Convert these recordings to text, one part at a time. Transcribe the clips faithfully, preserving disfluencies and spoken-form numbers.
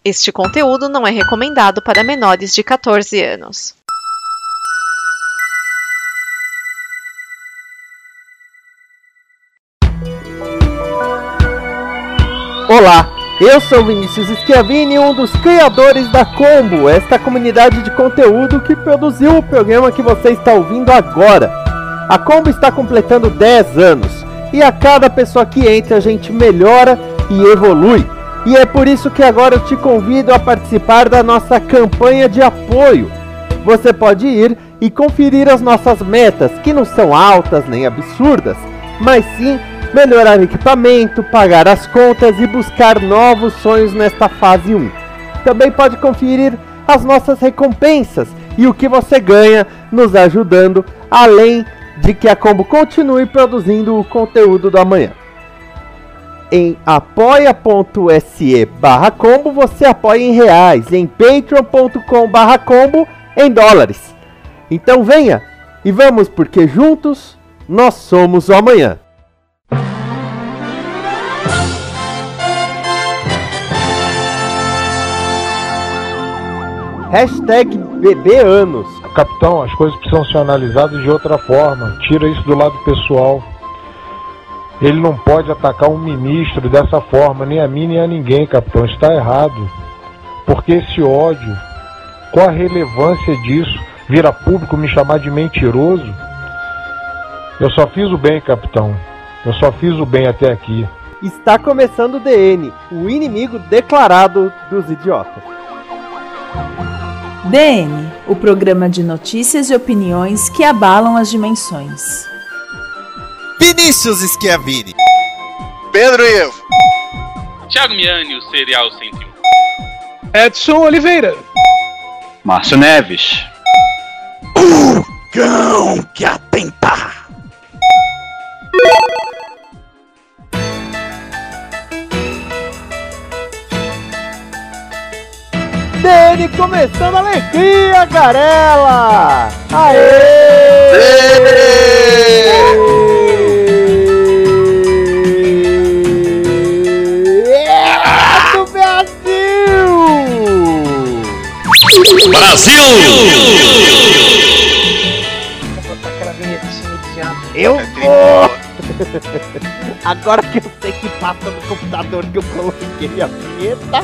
Este conteúdo não é recomendado para menores de quatorze anos. Olá, eu sou Vinícius Schiavini, um dos criadores da Combo, esta comunidade de conteúdo que produziu o programa que você está ouvindo agora. A Combo está completando dez anos e a cada pessoa que entra a gente melhora e evolui. E é por isso que agora eu te convido a participar da nossa campanha de apoio. Você pode ir e conferir as nossas metas, que não são altas nem absurdas, mas sim melhorar equipamento, pagar as contas e buscar novos sonhos nesta fase um. Também pode conferir as nossas recompensas e o que você ganha nos ajudando, além de que a Combo continue produzindo o conteúdo do amanhã. Em apoia.se barra combo você apoia em reais, em patreon.com barra combo em dólares. Então venha e vamos, porque juntos nós somos o amanhã. Hashtag bebeanos. Capitão, as coisas precisam ser analisadas de outra forma. Tira isso do lado pessoal. Ele não pode atacar um ministro dessa forma, nem a mim nem a ninguém, capitão. Está errado. Porque esse ódio, qual a relevância disso? Vira público me chamar de mentiroso? Eu só fiz o bem, capitão. Eu só fiz o bem até aqui. Está começando o D N, o inimigo declarado dos idiotas. D N, o programa de notícias e opiniões que abalam as dimensões. Vinícius Schiavini. Pedro Ivo. Thiago Miani, o Serial cento e um. Edson Oliveira. Márcio Neves. O cão que atenta. D N começando a alegria, Garela! Aê! É do Brasil! Brasil! Eu vou! Agora que eu sei que passa no computador que eu coloquei a vinheta,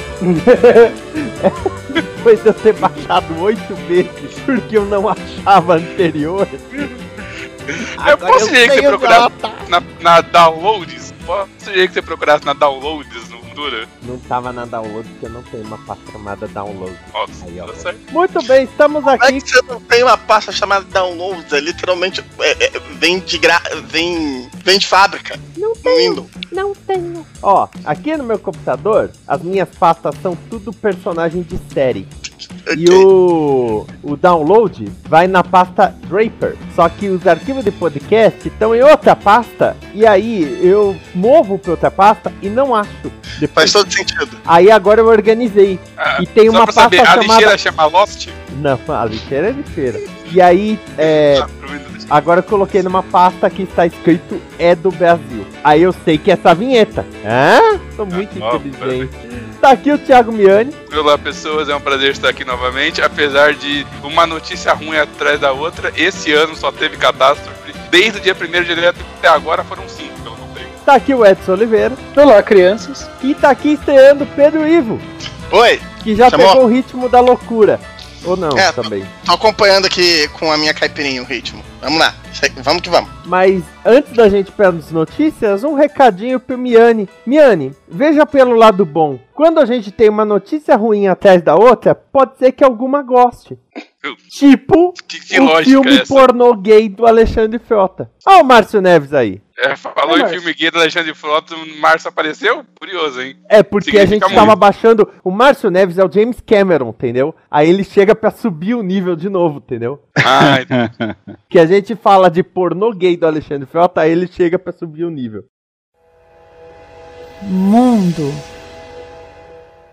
depois de eu ter baixado oito vezes porque eu não achava anterior. Eu posso sugerir que você procurasse na, na Downloads? Posso sugerir que você procurasse na Downloads no Dura? Não tava na Download porque eu não tenho uma pasta chamada Download. Nossa, aí, ó. Tá certo. Muito bem, estamos aqui. Como é que você não tem uma pasta chamada Downloads? É literalmente é, é, vem, de gra... vem, vem de fábrica. Não tenho, não tenho. Ó, aqui no meu computador, as minhas pastas são tudo personagem de série. Okay. E o, o download vai na pasta Draper. Só que os arquivos de podcast estão em outra pasta. E aí eu movo pra outra pasta e não acho. Depois. Faz todo sentido. Aí agora eu organizei. Ah, e tem uma pasta saber, chamada... a lixeira chama Lost? Não, a lixeira é lixeira. E aí, é... agora eu coloquei numa pasta que está escrito É do Brasil. Aí eu sei que é essa vinheta. Hã? Sou muito ah, inteligente. Tá aqui o Thiago Miani. Olá, pessoas, é um prazer estar aqui novamente. Apesar de uma notícia ruim atrás da outra, esse ano só teve catástrofe. Desde o dia primeiro de janeiro até agora foram cinco, pelo que eu sei. Tá aqui o Edson Oliveira. Olá, crianças. E tá aqui estreando Pedro Ivo. Oi. Que já Chamou? Pegou o ritmo da loucura. Ou não, é, também. Tô, tô acompanhando aqui com a minha caipirinha o ritmo. Vamos lá, vamos que vamos. Mas antes da gente pegar as notícias, um recadinho pro Miani. Miani, veja pelo lado bom. Quando a gente tem uma notícia ruim atrás da outra, pode ser que alguma goste. Tipo que, que o filme é pornô gay do Alexandre Frota. Olha o Márcio Neves aí. É, falou é, em filme gay do Alexandre Frota, o Márcio apareceu? Curioso, hein? É, porque Significa a gente muito. Tava baixando... O Márcio Neves é o James Cameron, entendeu? Aí ele chega pra subir o nível de novo, entendeu? Ah, entendi. Que a gente fala de pornô gay do Alexandre Frota, aí ele chega pra subir o nível. Mundo.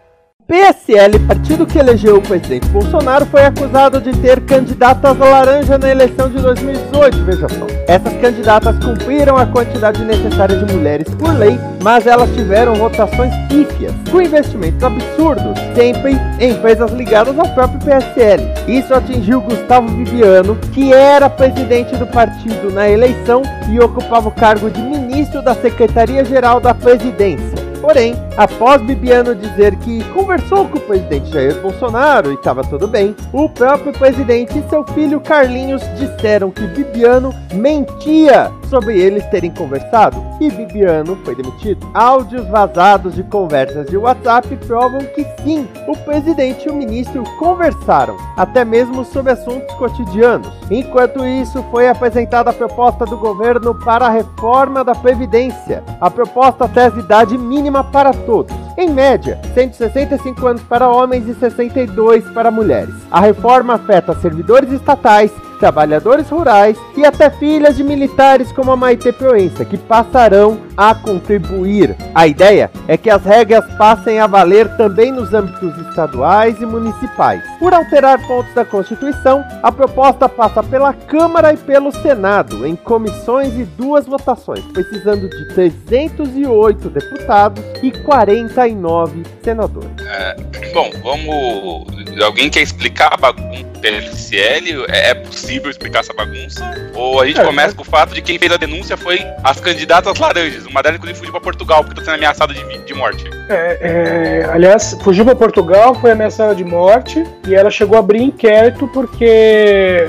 P S L, partido que elegeu o presidente Bolsonaro, foi acusado de ter candidatas laranja na eleição de dois mil e dezoito, veja só. Essas candidatas cumpriram a quantidade necessária de mulheres por lei, mas elas tiveram votações pífias, com investimentos absurdos, sempre em empresas ligadas ao próprio P S L. Isso atingiu Gustavo Bibiano, que era presidente do partido na eleição e ocupava o cargo de ministro da Secretaria-Geral da Presidência. Porém, após Bibiano dizer que conversou com o presidente Jair Bolsonaro e estava tudo bem, o próprio presidente e seu filho Carlinhos disseram que Bibiano mentia sobre eles terem conversado e Bibiano foi demitido. Áudios vazados de conversas de WhatsApp provam que sim, o presidente e o ministro conversaram, até mesmo sobre assuntos cotidianos. Enquanto isso, foi apresentada a proposta do governo para a reforma da Previdência. A proposta traz idade mínima para todos. Em média, cento e sessenta e cinco anos para homens e sessenta e dois para mulheres. A reforma afeta servidores estatais, trabalhadores rurais e até filhas de militares como a Maite Proença, que passarão a contribuir. A ideia é que as regras passem a valer também nos âmbitos estaduais e municipais. Por alterar pontos da Constituição, a proposta passa pela Câmara e pelo Senado, em comissões e duas votações, precisando de trezentos e oito deputados e quarenta e nove senadores. É, bom, vamos... Alguém quer explicar a bagunça do P S L? É possível explicar essa bagunça? Ou a gente é, começa é. com o fato de que quem fez a denúncia foi as candidatas laranjas? Uma delas, inclusive, fugiu pra Portugal porque está sendo ameaçada de, de morte. É, é, aliás, fugiu pra Portugal, foi ameaçada de morte e ela chegou a abrir inquérito porque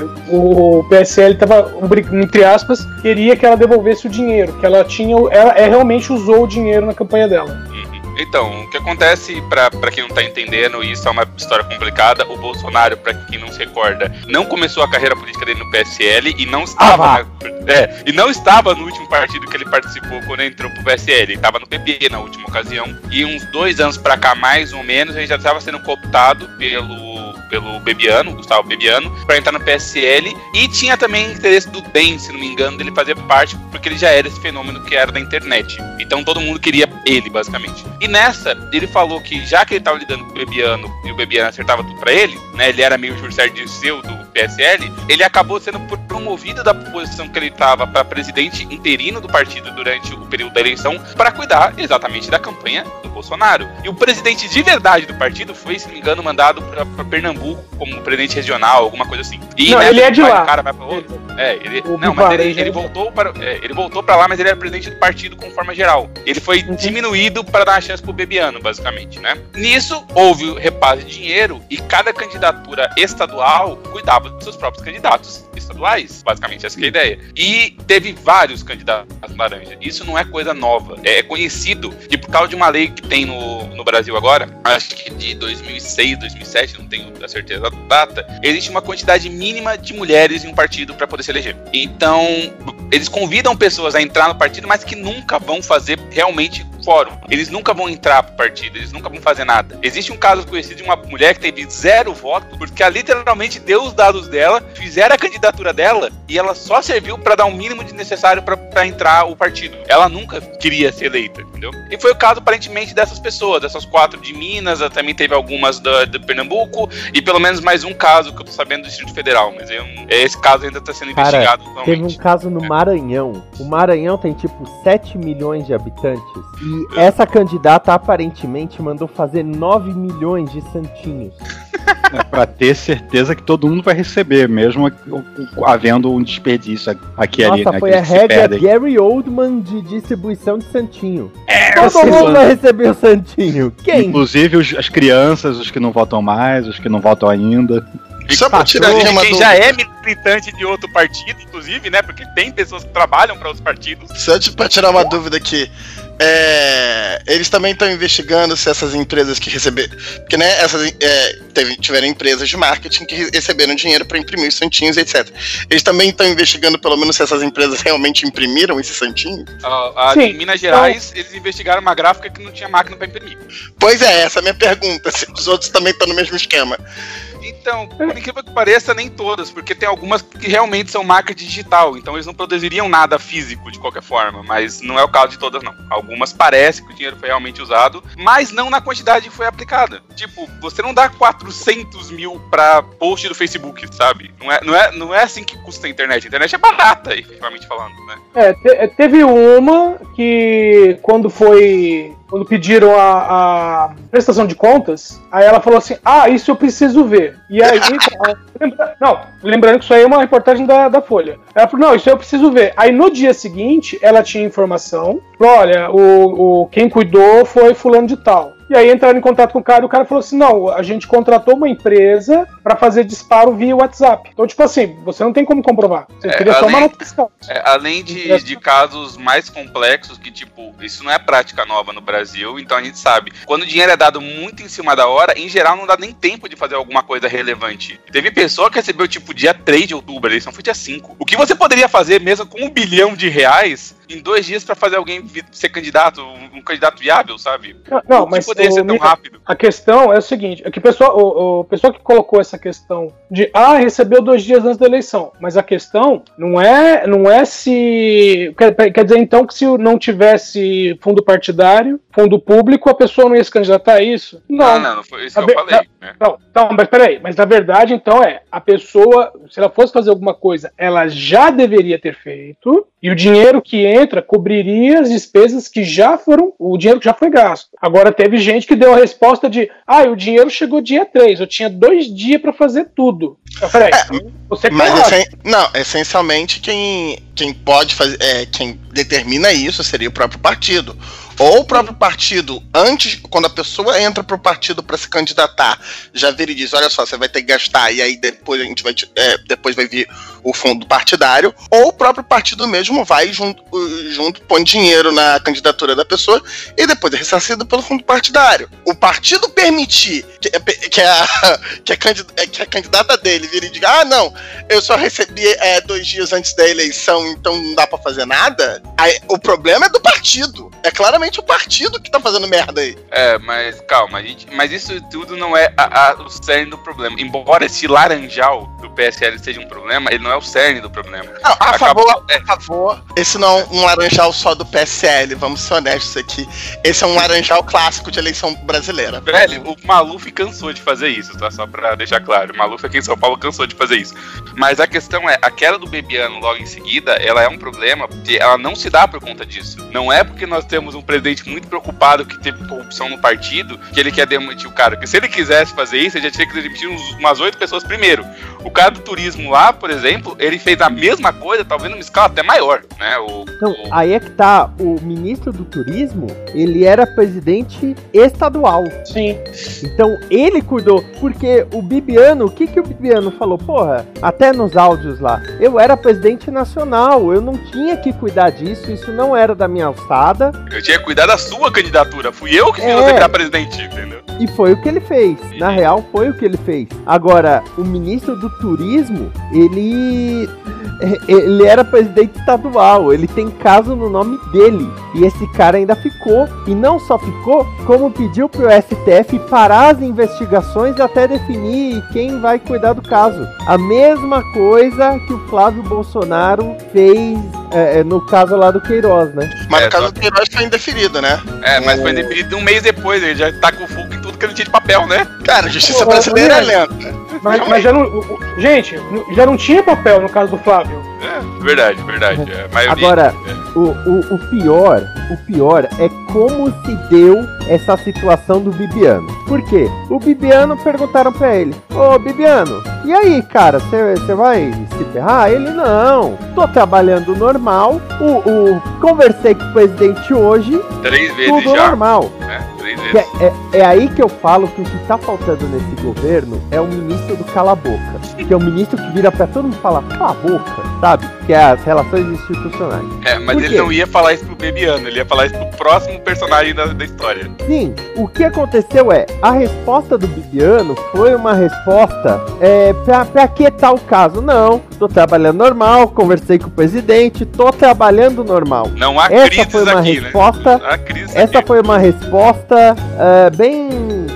o P S L estava, entre aspas, queria que ela devolvesse o dinheiro, que ela tinha, ela é, realmente usou o dinheiro na campanha dela. Então, o que acontece, pra, pra quem não tá entendendo, isso é uma história complicada. O Bolsonaro, pra quem não se recorda, não começou a carreira política dele no P S L e não estava, ah, na, é, e não estava no último partido que ele participou quando entrou pro P S L. Ele estava no P B na última ocasião. E uns dois anos pra cá, mais ou menos, ele já estava sendo cooptado pelo, pelo Bebiano, Gustavo Bebiano, pra entrar no P S L. E tinha também interesse do D E M, se não me engano, dele fazer parte, porque ele já era esse fenômeno que era da internet. Então todo mundo queria ele, basicamente. E nessa, ele falou que já que ele tava lidando com o Bebiano e o Bebiano acertava tudo pra ele, né, ele era meio Júlio Dirceu do P S L, ele acabou sendo promovido da posição que ele tava para presidente interino do partido durante o período da eleição para cuidar exatamente da campanha do Bolsonaro. E o presidente de verdade do partido foi, se não me engano, mandado pra, pra Pernambuco como presidente regional, alguma coisa assim. E não, nessa, ele é de vai, lá. O cara vai pra outro. É, ele, não, mas ele, ele voltou para, é, ele voltou pra lá, mas ele era presidente do partido com forma geral. Ele foi uhum. diminuído para dar uma chance pro Bebiano, basicamente, né? Nisso, houve o repasse de dinheiro e cada candidatura estadual cuidava dos seus próprios candidatos estaduais. Basicamente, essa que é a ideia. E teve vários candidatos laranja. Isso não é coisa nova. É conhecido que por causa de uma lei que tem no, no Brasil agora, acho que de dois mil e seis, dois mil e sete, não tenho a certeza da data, existe uma quantidade mínima de mulheres em um partido para poder se eleger. Então, eles convidam pessoas a entrar no partido, mas que nunca vão fazer realmente fórum. Eles nunca vão entrar pro partido, eles nunca vão fazer nada. Existe um caso conhecido de uma mulher que teve zero votos, porque ela literalmente deu os dados dela, fizeram a candidatura dela e ela só serviu para dar o mínimo de necessário para entrar o partido. Ela nunca queria ser eleita, entendeu? E foi o caso, aparentemente, dessas pessoas, dessas quatro de Minas, também teve algumas do, de Pernambuco e pelo menos mais um caso que eu tô sabendo do Distrito Federal, mas eu, esse caso ainda tá sendo Cara, investigado. Teve um caso no Maranhão. O Maranhão tem tipo sete milhões de habitantes e E essa candidata aparentemente mandou fazer nove milhões de santinhos. É pra ter certeza que todo mundo vai receber, mesmo havendo um desperdício aqui e ali. Nossa, né, foi a regra Gary Oldman de distribuição de santinho. É, todo mundo vai receber o santinho. Quem? Inclusive os, as crianças, os que não votam mais, os que não votam ainda. Só pra tirar de quem do... já é militante de outro partido, inclusive, né? Porque tem pessoas que trabalham para os partidos. Só pra tirar uma dúvida aqui. É, eles também estão investigando se essas empresas que receberam. Porque, né, essas é, teve, tiveram empresas de marketing que receberam dinheiro para imprimir os santinhos, etcétera. Eles também estão investigando, pelo menos, se essas empresas realmente imprimiram esses santinhos? Uh, a Sim, de Minas Gerais, então... eles investigaram uma gráfica que não tinha máquina para imprimir. Pois é, essa é a minha pergunta. Se os outros também estão no mesmo esquema. Então, por incrível que pareça, nem todas, porque tem algumas que realmente são marca digital, então eles não produziriam nada físico de qualquer forma, mas não é o caso de todas, não. Algumas parece que o dinheiro foi realmente usado, mas não na quantidade que foi aplicada. Tipo, você não dá quatrocentos mil pra post do Facebook, sabe? Não é, não é, não é assim que custa a internet. A internet é barata, efetivamente falando, né? É, te, teve uma que quando foi... Quando pediram a, a prestação de contas, aí ela falou assim, ah, isso eu preciso ver. E aí, lembra, não, lembrando que isso aí é uma reportagem da, da Folha. Ela falou, não, isso eu preciso ver. Aí no dia seguinte, ela tinha informação, falou, olha, o, o, quem cuidou foi fulano de tal. E aí entraram em contato com o cara e o cara falou assim, não, a gente contratou uma empresa pra fazer disparo via WhatsApp. Então, tipo assim, você não tem como comprovar. Você é, queria além, só uma nota fiscal. É, além de, de casos mais complexos, que tipo, isso não é prática nova no Brasil, então a gente sabe. Quando o dinheiro é dado muito em cima da hora, em geral não dá nem tempo de fazer alguma coisa relevante. Teve pessoa que recebeu tipo dia três de outubro, a eleição foi dia cinco. O que você poderia fazer mesmo com um bilhão de reais em dois dias pra fazer alguém ser candidato, um candidato viável, sabe? Não, não mas poderia ser tão rápido. A questão é o seguinte, é que o pessoal, o, o pessoal que colocou essa questão de, ah, recebeu dois dias antes da eleição, mas a questão não é, não é se... Quer, quer dizer, então, que se não tivesse fundo partidário, fundo público, a pessoa não ia se candidatar a isso? Não. Não, não, não foi isso que eu falei. Né? Não, não, mas peraí, mas na verdade, então, é, a pessoa, se ela fosse fazer alguma coisa, ela já deveria ter feito, e o dinheiro que entra cobriria as despesas que já foram, o dinheiro que já foi gasto. Agora, teve gente que deu a resposta de, ah, o dinheiro chegou dia três, eu tinha dois dias pra fazer tudo. Eu falei, é, você mas essen, não, essencialmente quem, quem pode fazer, é, quem determina isso seria o próprio partido. Ou o próprio partido, antes, quando a pessoa entra pro partido para se candidatar, já vira e diz, olha só, você vai ter que gastar, e aí depois a gente vai, é, depois vai vir o fundo partidário, ou o próprio partido mesmo vai junto, junto põe dinheiro na candidatura da pessoa, e depois é ressarcido pelo fundo partidário. O partido permitir que, que, a, que, a, candidata, que a candidata dele vire e diga, ah, não, eu só recebi é, dois dias antes da eleição, então não dá pra fazer nada, aí, o problema é do partido. É claramente o partido que tá fazendo merda aí. É, mas calma, gente, mas isso tudo não é a, a, o cerne do problema. Embora esse laranjal do P S L seja um problema, ele não é o cerne do problema. Não, a Acabou, favor, é. a favor, esse não é um laranjal só do P S L, vamos ser honestos aqui. Esse é um laranjal clássico de eleição brasileira. Velho, o Maluf cansou de fazer isso, tá? Só pra deixar claro. O Maluf aqui em São Paulo cansou de fazer isso. Mas a questão é, a queda do Bebiano logo em seguida, ela é um problema porque ela não se dá por conta disso. Não é porque nós temos um presidente muito preocupado que teve corrupção no partido, que ele quer demitir o cara. Porque se ele quisesse fazer isso, ele já tinha que demitir uns, umas oito pessoas primeiro. O cara do turismo lá, por exemplo, ele fez a mesma coisa, talvez numa escala até maior, né? O, então, o... aí é que tá, o ministro do turismo, ele era presidente estadual. Sim. Então, ele cuidou, porque o Bibiano, o que que o Bibiano falou? Porra, até nos áudios lá, eu era presidente nacional, eu não tinha que cuidar disso, isso não era da minha alçada. Eu tinha que cuidar da sua candidatura, fui eu que fiz é. você virar presidente, entendeu? E foi o que ele fez, na real foi o que ele fez. Agora, o ministro do turismo, ele... ele era presidente estadual, ele tem caso no nome dele, e esse cara ainda ficou, e não só ficou, como pediu pro S T F parar as investigações até definir quem vai cuidar do caso. A mesma coisa que o Flávio Bolsonaro fez é, no caso lá do Queiroz, né? Mas é, o caso só... do Queiroz foi indeferido, né? É, mas foi indeferido um mês depois, ele já tá com fogo em tudo que ele tinha de papel, né? Cara, a justiça brasileira é lenta. Mas, mas já não. Gente, já não tinha papel no caso do Flávio. É, verdade, verdade. É, maioria, Agora, é. o, o, o pior, o pior é como se deu essa situação do Bibiano. Por quê? O Bibiano perguntaram pra ele, ô Bibiano, e aí, cara, você vai se ferrar? Ele, não, tô trabalhando normal, o, o, conversei com o presidente hoje, Três vezes tudo já. normal. É, três vezes. É, é, é aí que eu falo que o que tá faltando nesse governo é o ministro do cala-boca. Que é o ministro que vira pra todo mundo e fala, cala a boca, sabe? Que é as relações institucionais. É, mas ele não ia falar isso pro Bebiano, ele ia falar isso pro próximo personagem da, da história. Sim, o que aconteceu é, a resposta do Bibiano foi uma resposta é, pra, pra aquietar o caso. Não, tô trabalhando normal, conversei com o presidente, tô trabalhando normal. Não há essa crises foi uma aqui, resposta, né? Não há crises essa aqui. foi uma resposta uh, bem...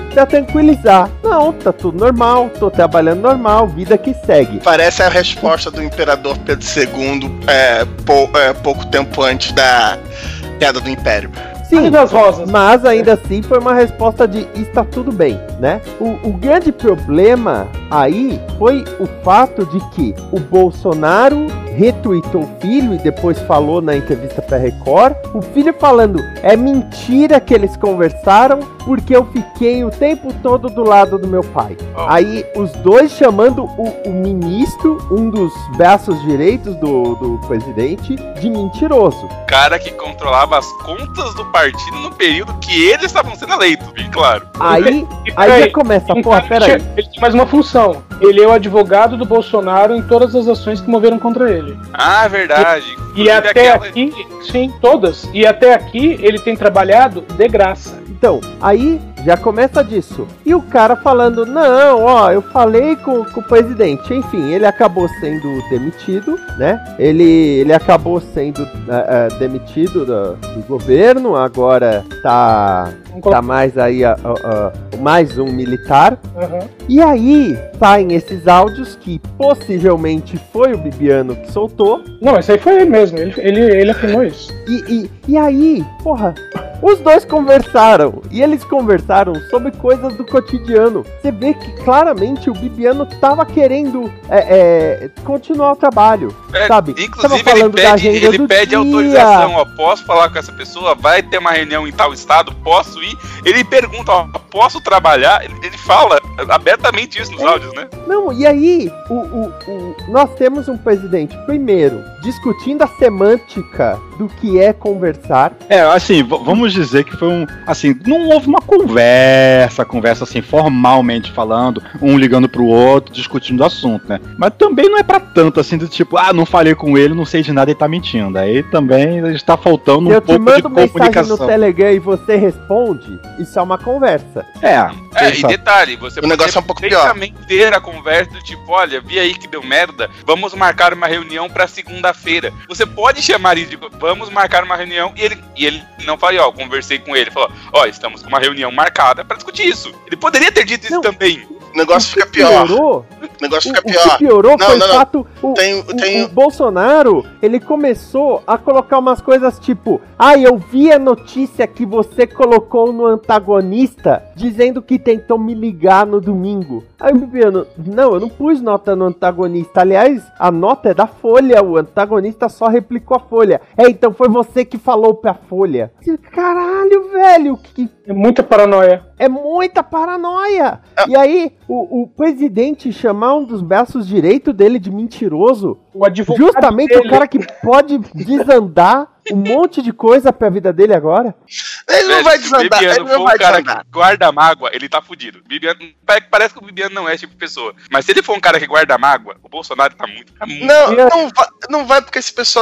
pra tranquilizar. Não, tá tudo normal, tô trabalhando normal, vida que segue. Parece a resposta do imperador Pedro segundo é, pou, é, pouco tempo antes da queda do Império. Sim, das rosas. Mas ainda assim foi uma resposta de está tudo bem, né? O, o grande problema aí foi o fato de que o Bolsonaro retweetou o filho e depois falou na entrevista pra Record, o filho falando, é mentira que eles conversaram porque eu fiquei o tempo todo do lado do meu pai. Oh. Aí os dois chamando o, o ministro, um dos braços direitos do, do presidente, de mentiroso. Cara que controlava as contas do partido no período que eles estavam sendo eleitos, bem claro. Aí, aí já começa, porra, peraí. Ele tinha mais uma função. Ele é o advogado do Bolsonaro em todas as ações que moveram contra ele. Ah, verdade. E, e até aquela... aqui, sim, todas. E até aqui ele tem trabalhado de graça. Então, aí já começa disso. E o cara falando, não, ó, eu falei com, com o presidente. Enfim, ele acabou sendo demitido, né? Ele, ele acabou sendo uh, uh, demitido do, do governo, agora tá, tá mais aí, uh, uh, uh, mais um militar. Uhum. E aí, saem esses áudios que possivelmente foi o Bibiano que soltou. Não, esse aí foi ele mesmo, ele, ele, ele afirmou isso. E, e, e aí, porra... Os dois conversaram, e eles conversaram sobre coisas do cotidiano. Você vê que claramente o Bibiano tava querendo é, é, continuar o trabalho, é, sabe? Inclusive tava falando ele pede, da agenda ele do pede dia. autorização, ó, posso falar com essa pessoa? Vai ter uma reunião em tal estado? Posso ir? Ele pergunta, ó, posso trabalhar? Ele, ele fala abertamente isso nos é. áudios, né? Não, e aí, o, o, o, nós temos um presidente, primeiro, discutindo a semântica do que é conversar. É, assim, v- vamos dizer que foi um, assim, não houve uma conversa, conversa assim, formalmente falando, um ligando pro outro, discutindo o assunto, né? Mas também não é pra tanto, assim, do tipo, ah, não falei com ele, não sei de nada, ele tá mentindo. Aí também está faltando um eu pouco de comunicação. Eu te mando mensagem no Telegram e você responde, isso é uma conversa. É. É, e detalhe, você o negócio é um pouco pior. ter a conversa do tipo, olha, vi aí que deu merda, vamos marcar uma reunião pra segunda-feira. Você pode chamar isso de, vamos marcar uma reunião, e ele, e ele não fala, ó, conversei com ele, falou, ó, estamos com uma reunião marcada pra discutir isso. Ele poderia ter dito isso não. também. O negócio fica pior. Piorou, o negócio fica o, pior. O que piorou não, foi não, o não. fato... O, tem, o, tem... o Bolsonaro, ele começou a colocar umas coisas tipo... Ah, eu vi a notícia que você colocou no antagonista dizendo que tentou me ligar no domingo. Aí o Bibiano, não, eu não pus nota no antagonista. Aliás, a nota é da Folha, o antagonista só replicou a Folha. É, então foi você que falou pra Folha. Caralho, velho, que... É muita paranoia. É muita paranoia. Ah. E aí, o, o presidente chamar um dos braços direitos dele de mentiroso, o advogado justamente dele. O cara que pode desandar um monte de coisa pra vida dele agora. Ele não vai desandar. Bibiano ele não foi vai um cara desandar. que guarda mágoa, ele tá fudido. Bibiano, parece que o Bibiano não é esse tipo de pessoa. Mas se ele for um cara que guarda mágoa, o Bolsonaro tá muito... Tá muito não, não vai, não vai porque esse pessoal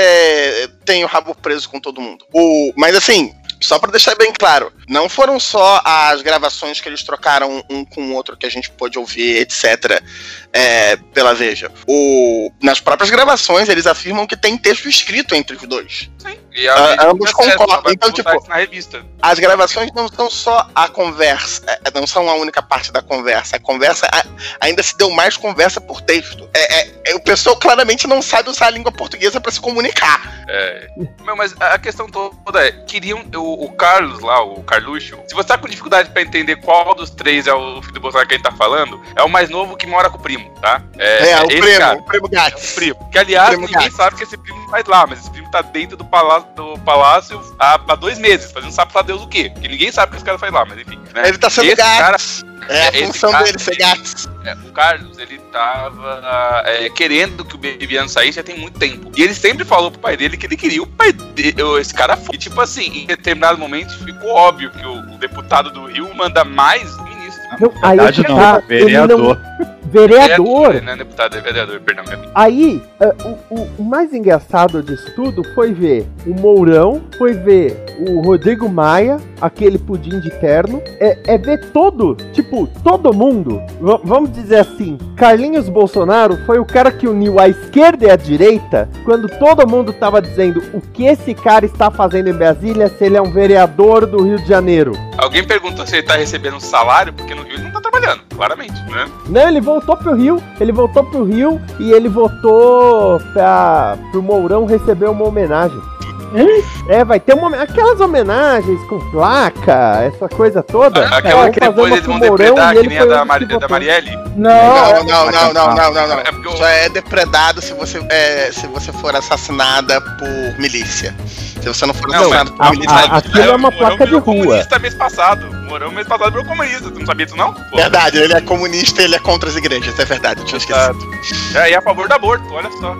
é, tem o rabo preso com todo mundo. O, mas assim... Só pra deixar bem claro, não foram só as gravações que eles trocaram um com o outro que a gente pôde ouvir, etcétera, é, pela Veja. O, nas próprias gravações, eles afirmam que tem texto escrito entre os dois. Sim. E a uh, ambos concordam. Então, tipo, na revista. As gravações não são só a conversa, não são a única parte da conversa. A conversa a, ainda se deu mais conversa por texto. É, é, é, o pessoal claramente não sabe usar a língua portuguesa pra se comunicar. É. Meu, mas a questão toda é, queriam... O, o Carlos lá, o Carluxo, se você tá com dificuldade pra entender qual dos três é o filho do Bolsonaro que a gente tá falando, é o mais novo que mora com o primo, tá? É, é o primo, cara. o primo gato. É o primo. Que, aliás, primo ninguém gato. sabe que esse primo faz lá, mas esse primo tá dentro do palácio, do palácio há, há dois meses, fazendo sabe lá Deus o quê? Porque ninguém sabe o que esse cara faz lá, mas enfim. Né? Ele tá sendo esse gato. Cara, é a função cara, dele ser gato. É, o Carlos, ele tava é, querendo que o Bibiano saísse já tem muito tempo. E ele sempre falou pro pai dele que ele queria o pai dele, esse cara foi. E tipo assim, em determinado momento ficou óbvio que o, o deputado do Rio manda mais ministro. Não, aí verdade, tá, não, vereador. Ele não, Vereador. Vereador, né? Deputado, é vereador, perdão. Aí, uh, o, o, o mais engraçado disso tudo foi ver o Mourão, foi ver o Rodrigo Maia, aquele pudim de terno, é, é ver todo, tipo, todo mundo, v- vamos dizer assim, Carlinhos Bolsonaro foi o cara que uniu a esquerda e a direita, quando todo mundo tava dizendo o que esse cara está fazendo em Brasília, se ele é um vereador do Rio de Janeiro. Alguém perguntou se ele tá recebendo um salário, porque no Rio ele não tá trabalhando, claramente, né? Não, ele voltou pro Rio, ele voltou pro Rio e ele votou pra, pro Mourão receber uma homenagem. É, vai ter uma, aquelas homenagens com placa, essa coisa toda. Aquela é, que depois eles vão depredar, que nem a da, Mari, da Marielle. Não, não, não, não, não, não, não. É porque só é depredado se você, é, se você for assassinada por milícia. Se você não for Não, assassinado mas por a- milícia. a- aquilo é uma O Mourão placa de virou rua. comunista mês passado. O Mourão mês passado virou comunista. Tu não sabia disso, não? Pô. Verdade, ele é comunista e ele é contra as igrejas, é verdade, eu tinha esquecido. É, e a favor do aborto, olha só.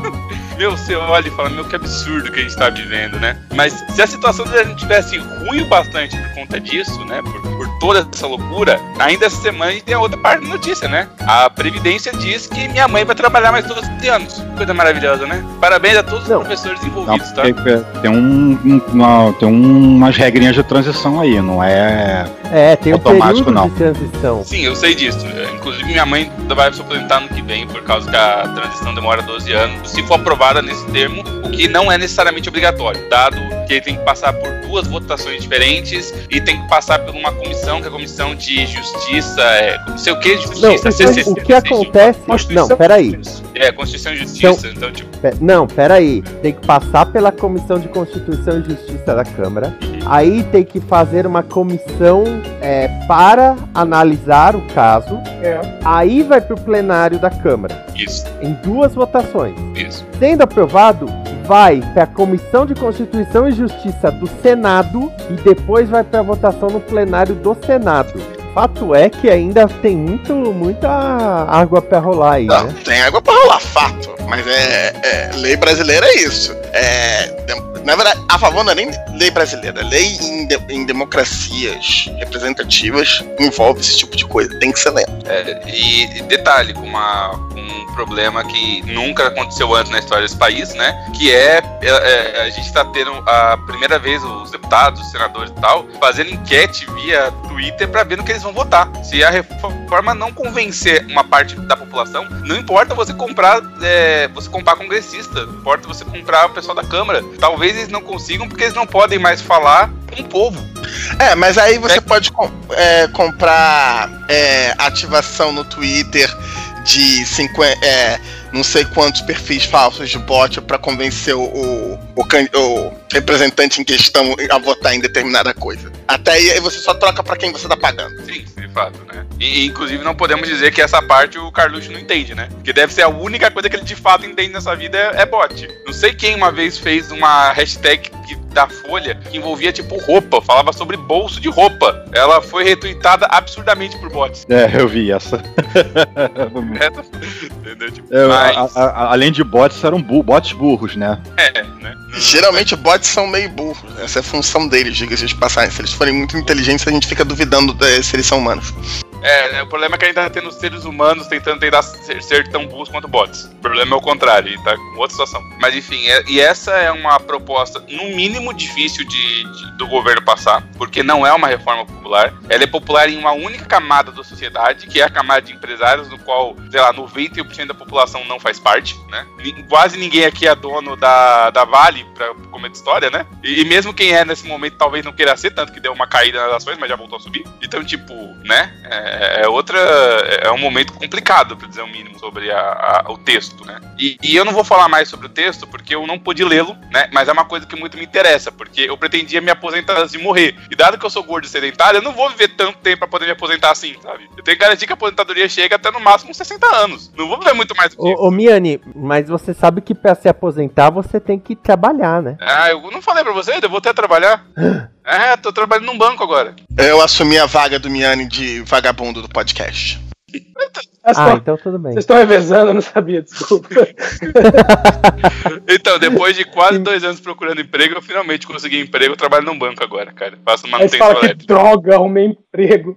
Meu, você olha e fala, meu, que absurdo que a gente tá vivendo, né? Mas se a situação da gente tivesse ruim o bastante por conta disso, né? Por, por toda essa loucura, ainda essa semana a gente tem a outra parte da notícia, né? A Previdência diz que minha mãe vai trabalhar mais doze anos. Coisa maravilhosa, né? Parabéns a todos os Não. professores Não, envolvidos, tá? tem, tem, um, um- uma, tem um- umas regrinhas de transição aí, não é É, tem um automático, período não. de transição. Sim, eu sei disso. Inclusive, minha mãe vai se aposentar ano que vem, por causa que a transição demora doze anos. Se for aprovada nesse termo, o que não é necessariamente obrigatório, dado que ele tem que passar por duas votações diferentes e tem que passar por uma comissão, que é a Comissão de Justiça, é, não sei o que, de Não, Justiça, o, C C C, o que acontece... Constituição. Não, peraí. É, Constituição e Justiça, então, tipo, Pe- Não, peraí. Tem que passar pela Comissão de Constituição e Justiça da Câmara. Aí tem que fazer uma comissão é, para analisar o caso. É. Aí vai pro plenário da Câmara. isso, Em duas votações. isso. Sendo aprovado, vai para a Comissão de Constituição e Justiça do Senado e depois vai para a votação no plenário do Senado. Fato é que ainda tem muito, muita água para rolar aí, Não, né? tem água pra rolar, fato. Mas é, é- lei brasileira é isso. É, dem- na verdade, a favor não é nem lei brasileira. Lei em, de- em democracias representativas envolve esse tipo de coisa. Tem que ser lento. É, e e detalhe, com, uma, com um problema que nunca aconteceu antes na história desse país, né? Que é, é, é, a gente tá tendo a primeira vez os deputados, os senadores e tal, fazendo enquete via Twitter pra ver no que eles vão votar. Se a reforma não convencer uma parte da população, não importa você comprar, é, você comprar congressista, não importa você comprar o pessoal da Câmara. Talvez eles não consigam porque eles não podem mais falar com o povo. É, mas aí você pode com- é, comprar é, ativação no Twitter de cinquenta, é, não sei quantos perfis falsos de bot pra convencer o, o, o can- o representante em questão a votar em determinada coisa. Até aí você só troca pra quem você tá pagando. Sim, de fato, né? E, inclusive, não podemos dizer que essa parte o Carluxo não entende, né? Porque deve ser a única coisa que ele de fato entende nessa vida é, é bot. Não sei quem uma vez fez uma hashtag que- da Folha que envolvia, tipo, roupa, falava sobre bolso de roupa. Ela foi retweetada absurdamente por bots. É, eu vi essa. Entendeu? Tipo, É, mas, a- a- a- além de bots, eram bu bots burros, né? é, né? Geralmente bots são meio burros. Essa é a função deles, diga-se de passagem. Se eles forem muito inteligentes, a gente fica duvidando de, se eles são humanos. É, né, o problema é que a gente tá tendo seres humanos tentando tentar ser, ser tão burros quanto bots. O problema é o contrário, a gente tá com outra situação. Mas enfim, é- e essa é uma proposta, no mínimo, difícil de, de- do governo passar, porque não é uma reforma popular. Ela é popular em uma única camada da sociedade, que é a camada de empresários, no qual, sei lá, noventa e um por cento da população não faz parte, né? Ni- Quase ninguém aqui é dono da, da Vale, pra comer de história, né? E, e mesmo quem é nesse momento talvez não queira ser, tanto que deu uma caída nas ações, mas já voltou a subir. Então, tipo, né? É, é outra. É um momento complicado, pra dizer o mínimo, sobre a- a- o texto, né? E, e eu não vou falar mais sobre o texto, porque eu não pude lê-lo, né? Mas é uma coisa que muito me interessa, porque eu pretendia me aposentar antes de morrer. E dado que eu sou gordo e sedentário, eu não vou viver tanto tempo pra poder me aposentar assim, sabe? Eu tenho que garantir que a aposentadoria chega até no máximo sessenta anos. Não vou viver muito mais do que isso. Ô, ô Miane, mas você sabe que pra se aposentar você tem que trabalhar, né? Ah, eu não falei pra você, eu vou até trabalhar. É, tô trabalhando num banco agora. Eu assumi a vaga do Miane de vagabundo do podcast. Ah, tão... então tudo bem. Vocês estão revezando, eu não sabia, desculpa. Então, depois de quase dois anos procurando emprego, eu finalmente consegui emprego. Eu trabalho num banco agora, cara. Faço manutenção elétrica. Aí que droga, arrumei emprego.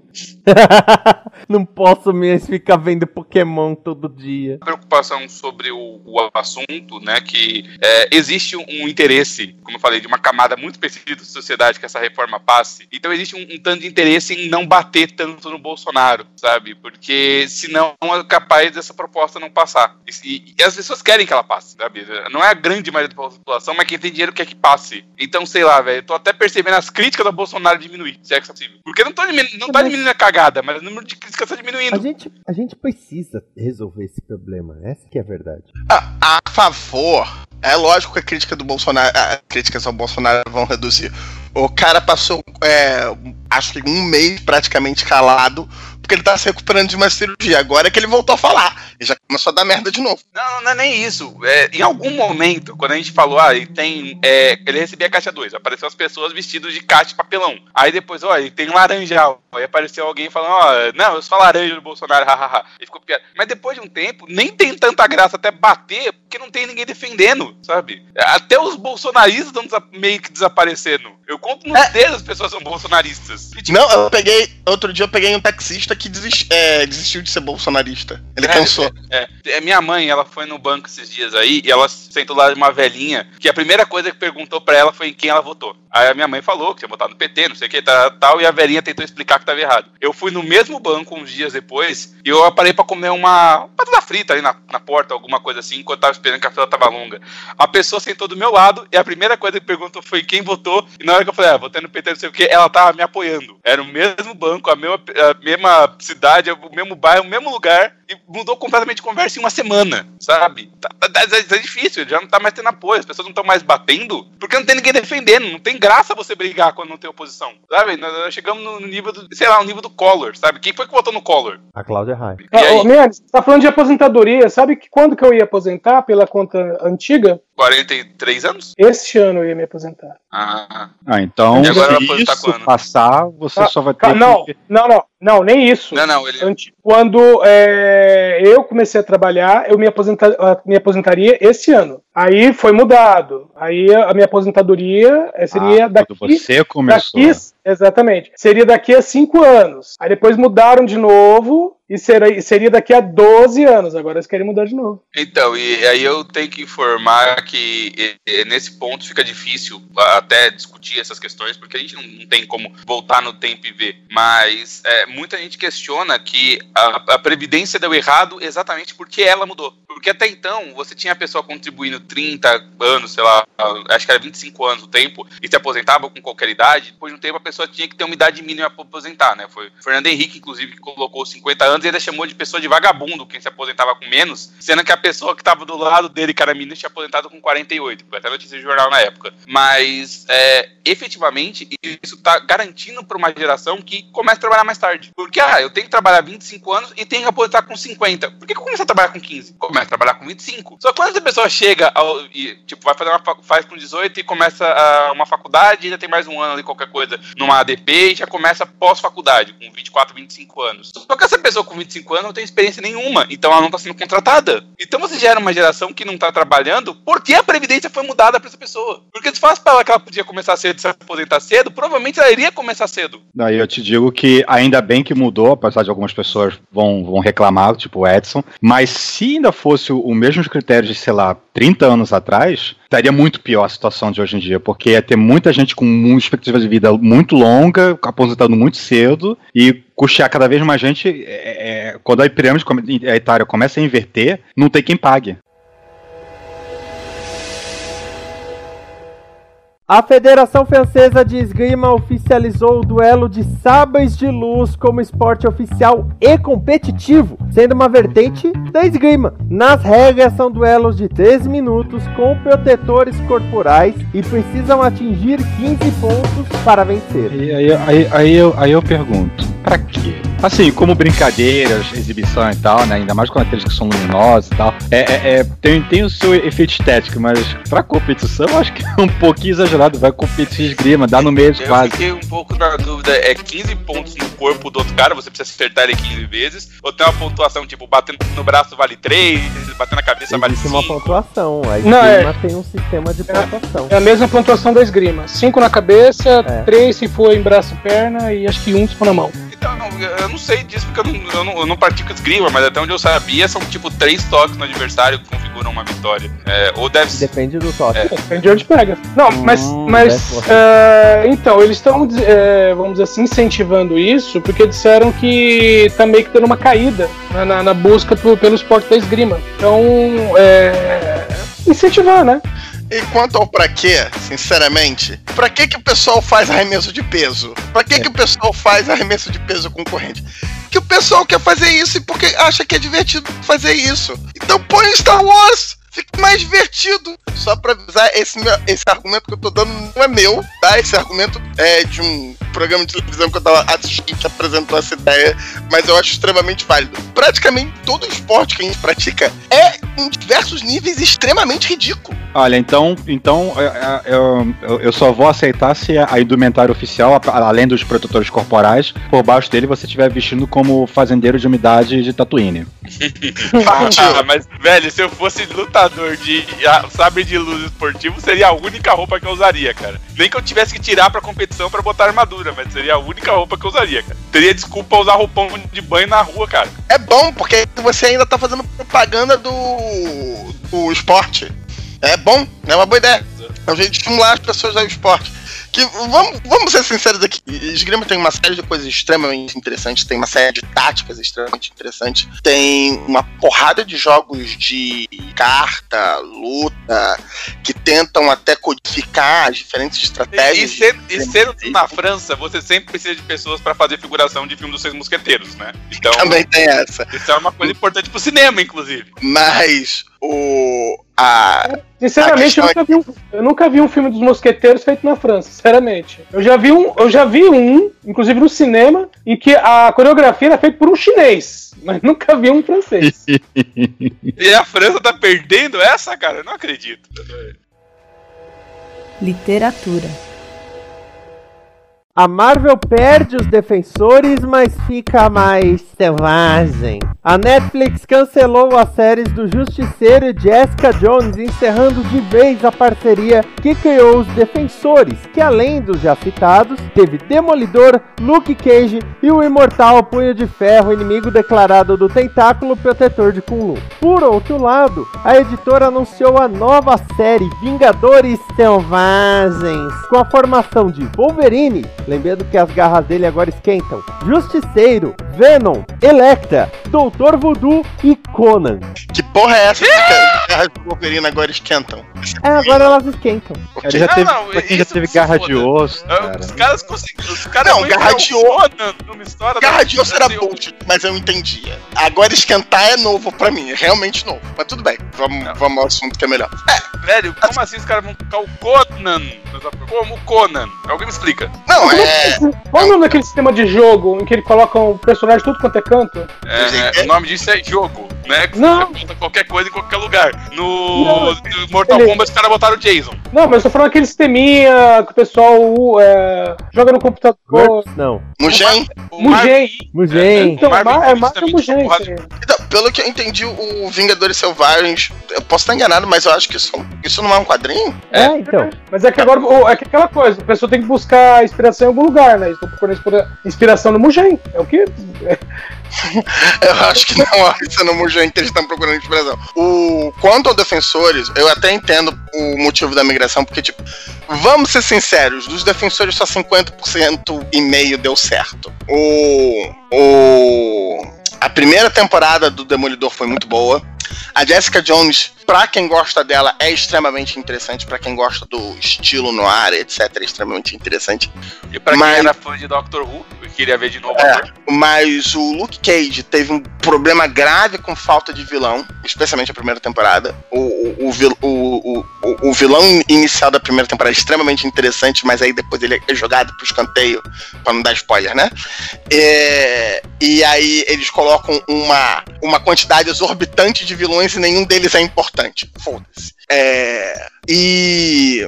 Não posso mesmo ficar vendo Pokémon todo dia. Preocupação sobre o, o assunto, né, que é, existe um, um interesse, como eu falei, de uma camada muito específica da sociedade que essa reforma passe. Então existe um, um tanto de interesse em não bater tanto no Bolsonaro, sabe? Porque senão é capaz dessa proposta não passar. E, e as pessoas querem que ela passe, sabe? Não é a grande maioria da população, mas quem tem dinheiro quer que passe. Então, sei lá, velho, tô até percebendo as críticas do Bolsonaro diminuir, se é que é possível. Porque não, tô diminuindo, não tá diminuindo a cagada, mas o número de críticas tá diminuindo. A gente, a gente precisa resolver esse problema, essa que é a verdade. A, a favor, é lógico que a crítica do Bolsonaro, as críticas ao Bolsonaro vão reduzir. O cara passou, é, acho que um mês praticamente calado, porque ele tá se recuperando de uma cirurgia. Agora é que ele voltou a falar. E já começou a dar merda de novo. Não, não é nem isso. É, em algum momento, quando a gente falou, ah, ele tem. É, ele recebia a caixa dois. Apareceu as pessoas vestidas de caixa de papelão. Aí depois, ó, ele tem laranjal. Aí apareceu alguém falando, ó, não, eu sou laranja do Bolsonaro, hahaha. E ficou piada. Mas depois de um tempo, nem tem tanta graça até bater, porque não tem ninguém defendendo, sabe? Até os bolsonaristas estão meio que desaparecendo. Eu conto nos é. dedos as pessoas são bolsonaristas. E, tipo, não, eu peguei. Outro dia eu peguei um taxista que desist, é, desistiu de ser bolsonarista. Ele é, cansou. É, é. Minha mãe, ela foi no banco esses dias aí e ela sentou lá de uma velhinha que a primeira coisa que perguntou pra ela foi em quem ela votou. Aí a minha mãe falou que tinha votado no P T, não sei o que, tal, tal, e a velhinha tentou explicar que tava errado. Eu fui no mesmo banco uns dias depois e eu parei pra comer uma batata frita ali na, na porta, alguma coisa assim, enquanto eu tava esperando que a fila tava longa. A pessoa sentou do meu lado e a primeira coisa que perguntou foi quem votou, e na hora que eu falei, ah, votei no P T, não sei o que, ela tava me apoiando. Era o mesmo banco, a mesma, a mesma cidade, o mesmo bairro, o mesmo lugar, e mudou completamente de conversa em uma semana, sabe? Tá, tá, tá, tá difícil, já não tá mais tendo apoio, as pessoas não estão mais batendo, porque não tem ninguém defendendo, não tem graça você brigar quando não tem oposição, sabe? Nós, nós chegamos no nível do, sei lá, no nível do Collor, sabe? Quem foi que votou no Collor? A Cláudia Raia. Ô, oh, Mendes, você tá falando de aposentadoria, sabe que quando que eu ia aposentar pela conta antiga? quarenta e três anos? Este ano eu ia me aposentar. Ah, ah então e agora se isso quando? passar, você ah, só vai ter não, que... Não, não, não, nem isso. Não, não, ele... Quando é, eu comecei a trabalhar, eu me, aposenta, me aposentaria esse ano. Aí foi mudado. Aí a minha aposentadoria seria ah, daqui... Você começou. Daqui, exatamente. Seria daqui a cinco anos. Aí depois mudaram de novo... E seria, seria daqui a doze anos, agora eles querem mudar de novo. Então, e aí eu tenho que informar que e, e, nesse ponto fica difícil até discutir essas questões, porque a gente não, não tem como voltar no tempo e ver. Mas é, muita gente questiona que a, a Previdência deu errado exatamente porque ela mudou. Porque até então, você tinha a pessoa contribuindo trinta anos, sei lá, acho que era vinte e cinco anos o tempo, e se aposentava com qualquer idade, depois de um tempo a pessoa tinha que ter uma idade mínima para aposentar, né? Foi o Fernando Henrique, inclusive, que colocou cinquenta anos, e ele chamou de pessoa de vagabundo quem se aposentava com menos, sendo que a pessoa que estava do lado dele, que era menino, tinha aposentado com quarenta e oito, foi até notícia de jornal na época. Mas, é, efetivamente, isso está garantindo para uma geração que começa a trabalhar mais tarde. Porque, ah, eu tenho que trabalhar vinte e cinco anos e tenho que aposentar com cinquenta. Por que, que eu começo a trabalhar com quinze? Começo a trabalhar com vinte e cinco. Só que quando essa pessoa chega ao, e, tipo, vai fazer uma faz com dezoito e começa a, uma faculdade, ainda tem mais um ano ali, qualquer coisa, numa A D P, e já começa pós-faculdade, com vinte e quatro, vinte e cinco anos. Só que essa pessoa com vinte e cinco anos não tem experiência nenhuma, então ela não está sendo contratada. Então você gera uma geração que não está trabalhando, porque a Previdência foi mudada para essa pessoa. Porque se faz para ela que ela podia começar cedo e se aposentar cedo, provavelmente ela iria começar cedo. Daí eu te digo que ainda bem que mudou, apesar de algumas pessoas vão, vão reclamar, tipo o Edson, mas se ainda fosse o mesmo critério de, sei lá, trinta anos atrás, estaria muito pior a situação de hoje em dia, porque ia ter muita gente com uma expectativa de vida muito longa, aposentando muito cedo, e custear cada vez mais gente, é, é, quando a pirâmide etária começa a inverter, não tem quem pague. A Federação Francesa de Esgrima oficializou o duelo de sabres de luz como esporte oficial e competitivo, sendo uma vertente da esgrima. Nas regras, são duelos de três minutos com protetores corporais e precisam atingir quinze pontos para vencer. E aí, aí, aí, eu, aí eu pergunto, pra quê? Assim, como brincadeiras, exibição e tal, né? Ainda mais com aqueles que são luminosos e tal. É, é, é, tem, tem o seu efeito estético, mas pra competição eu acho que é um pouquinho exagerado. Vai competir esgrima, dá no meio quase. Eu fiquei um pouco na dúvida, é quinze pontos no corpo do outro cara, você precisa acertar ele quinze vezes, ou tem uma pontuação, tipo, batendo no braço vale três, batendo na cabeça vale cinco. Existe uma pontuação, a Não, esgrima é... tem um sistema de pontuação. É a mesma pontuação da esgrima, cinco na cabeça, é. três se for em braço e perna, e acho que um se for na mão. Então, eu não sei disso porque eu não, eu não, eu não pratico esgrima, mas até onde eu sabia são tipo três toques no adversário que configuram uma vitória. É, ou deve ser. Depende do toque. É. Depende de onde pega. Não, hum, mas. mas uh, então, eles estão, uh, vamos dizer assim, incentivando isso porque disseram que tá meio que tendo uma caída na, na, na busca por, pelo esporte da esgrima. Então, é. incentivar, né? E quanto ao pra quê, sinceramente, pra que que o pessoal faz arremesso de peso? Pra que que o pessoal faz arremesso de peso concorrente? Que o pessoal quer fazer isso e porque acha que é divertido fazer isso. Então põe Star Wars, fica mais divertido. Só pra avisar, esse, meu, esse argumento que eu tô dando não é meu, tá? Esse argumento é de um programa de televisão que eu tava assistindo que apresentou essa ideia, mas eu acho extremamente válido. Praticamente todo esporte que a gente pratica é, em diversos níveis, extremamente ridículo. Olha, então, então eu, eu, eu só vou aceitar se a indumentária oficial, além dos protetores corporais, por baixo dele você estiver vestindo como fazendeiro de umidade de Tatooine. Ah, mas, velho, se eu fosse lutador de sabre de luz esportivo, seria a única roupa que eu usaria, cara. Nem que eu tivesse que tirar pra competição pra botar armadura, mas seria a única roupa que eu usaria, cara. Teria desculpa usar roupão de banho na rua, cara. É bom, porque você ainda tá fazendo propaganda do, do esporte. É bom, é uma boa ideia. É um jeito de estimular as pessoas ao esporte. Que, vamos, vamos ser sinceros aqui, esgrima tem uma série de coisas extremamente interessantes, tem uma série de táticas extremamente interessantes, tem uma porrada de jogos de carta, luta, que tentam até codificar as diferentes estratégias. E, e, sendo, e sendo na França, você sempre precisa de pessoas pra fazer figuração de filme dos Seis Mosqueteiros, né? Então, também tem essa. Isso é uma coisa importante pro cinema, inclusive. Mas o... A, Sinceramente, eu nunca, é... vi um, eu nunca vi um filme dos mosqueteiros feito na França, sinceramente. Eu já vi um, eu já vi um, inclusive no cinema, em que a coreografia era feita por um chinês, mas nunca vi um francês. E a França tá perdendo essa, cara? Eu não acredito. Literatura. A Marvel perde os defensores, mas fica mais selvagem. A Netflix cancelou as séries do Justiceiro e Jessica Jones, encerrando de vez a parceria que criou os defensores, que além dos já citados, teve Demolidor, Luke Cage e o imortal Punho de Ferro, inimigo declarado do Tentáculo Protetor de Kunlun. Por outro lado, a editora anunciou a nova série Vingadores Selvagens, com a formação de Wolverine, lembrando que as garras dele agora esquentam, Justiceiro, Venom, Electra, Doutor Voodoo e Conan. Que porra é essa que as garras do Wolverine agora esquentam? É, agora elas esquentam. Ele já teve, não, não, quem já teve garra de osso, cara. Os caras conseguiram... Os caras não, garra de osso... Garra de osso era bullshit, mas eu entendia. Agora esquentar é novo pra mim, é realmente novo. Mas tudo bem, vamos, vamos ao assunto que é melhor. É, velho, como assim os caras vão colocar o Conan? Como o Conan? Alguém me explica. Não, é... Qual é o nome daquele sistema de jogo em que ele coloca o personagem tudo quanto é canto? É, é, o nome disso é jogo, né? Que não. Você bota qualquer coisa em qualquer lugar. No, não, no Mortal ele... Kombat os caras botaram o Jason. Não, mas eu tô falando aquele sisteminha que o pessoal é, joga no computador. Não. Mugen? Mugen. Mugen. Então, é mais que o Mugen. Então, pelo que eu entendi, o Vingadores Selvagens, eu posso estar enganado, mas eu acho que isso, isso não é um quadrinho? É, então. Mas é que agora, é que aquela coisa, a pessoa tem que buscar inspiração em algum lugar, né? Estou procurando inspiração no Mugen. É o quê? Eu acho que não é isso no Mugen que eles estão procurando inspiração. O, quanto aos defensores, eu até entendo o motivo da migração, porque, tipo, vamos ser sinceros, dos defensores só cinquenta por cento e meio deu certo. O... O... A primeira temporada do Demolidor foi muito boa. A Jessica Jones, pra quem gosta dela, é extremamente interessante. Pra quem gosta do estilo noir, etcétera, é extremamente interessante. E pra Mas... quem era fã de Doctor Who, queria ver de novo. É, mas o Luke Cage teve um problema grave com falta de vilão, especialmente a primeira temporada. O, o, o, o, o, o vilão inicial da primeira temporada é extremamente interessante, mas aí depois ele é jogado pro escanteio, pra não dar spoiler, né? É, e aí eles colocam uma, uma quantidade exorbitante de vilões e nenhum deles é importante. Foda-se. É, e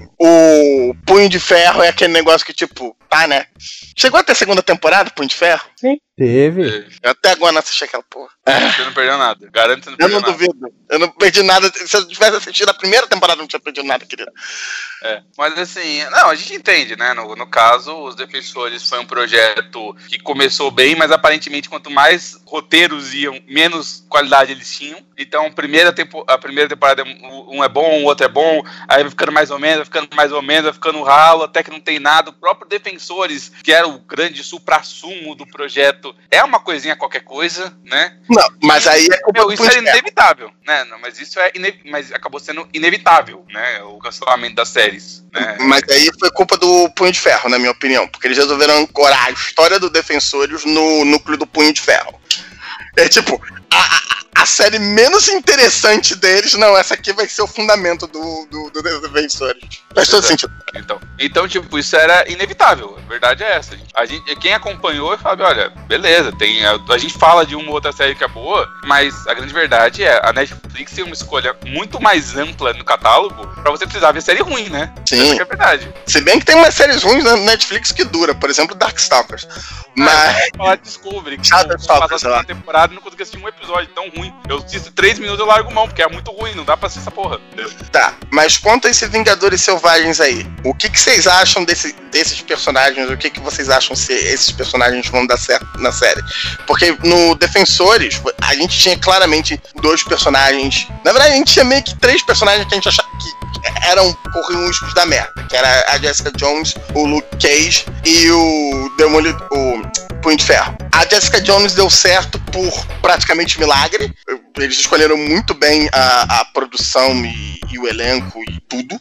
o Punho de Ferro é aquele negócio que, tipo, tá, né? Chegou até a segunda temporada, Punho de Ferro? Sim. Teve. Eu até agora não assisti aquela porra. Você não perdeu nada. Garanto que você não Eu perdeu não nada. duvido. Eu não perdi nada. Se eu tivesse assistido a primeira temporada, eu não tinha perdido nada, querido. É, mas assim, não, a gente entende, né? No, no caso, os Defensores foi um projeto que começou bem, mas aparentemente quanto mais roteiros iam, menos qualidade eles tinham. Então, primeira tempo, a primeira temporada um é bom, o outro é bom, aí vai ficando mais ou menos, vai ficando mais ou menos, vai ficando ralo, até que não tem nada. O próprio Defensores, que era o grande supra-sumo do projeto, é uma coisinha qualquer coisa, né? Não, mas aí é culpa Meu, do isso Punho é de Ferro. inevitável, né? Não, mas isso é ine... mas acabou sendo inevitável, né? O cancelamento das séries, né? Mas aí foi culpa do Punho de Ferro, na minha opinião. Porque eles resolveram ancorar a história do Defensores no núcleo do Punho de Ferro. É tipo, a, a, a série menos interessante deles, não, essa aqui vai ser o fundamento do, do, do Defensores. Faz todo sentido. Então, então, tipo, isso era inevitável. A verdade é essa. A gente, quem acompanhou sabe, olha, beleza, tem, a, a gente fala de uma ou outra série que é boa, mas a grande verdade é a Netflix tem uma escolha muito mais ampla no catálogo pra você precisar ver série ruim, né? Sim. Essa que é a verdade. Se bem que tem umas séries ruins na Netflix que dura, por exemplo, Darkstalkers. Mas. Ah, eu vou falar de Discovery, que Chato, eu chato, passar a sei lá. segunda temporada e não consegui assistir um episódio tão ruim. Eu assisto três minutos e eu largo mão, porque é muito ruim, não dá pra assistir essa porra. Tá, mas quanto a esses Vingadores Selvagens aí, o que, que vocês acham desse, desses personagens? O que, que vocês acham se esses personagens vão dar certo na série? Porque no Defensores, a gente tinha claramente dois personagens. Na verdade, a gente tinha meio que três personagens que a gente achava que eram corriúncos da merda. Que era a Jessica Jones, o Luke Cage e o Demolidor, o Punho de Ferro. A Jessica Jones deu certo por praticamente milagre. Eles escolheram muito bem a, a produção e, e o elenco e tudo.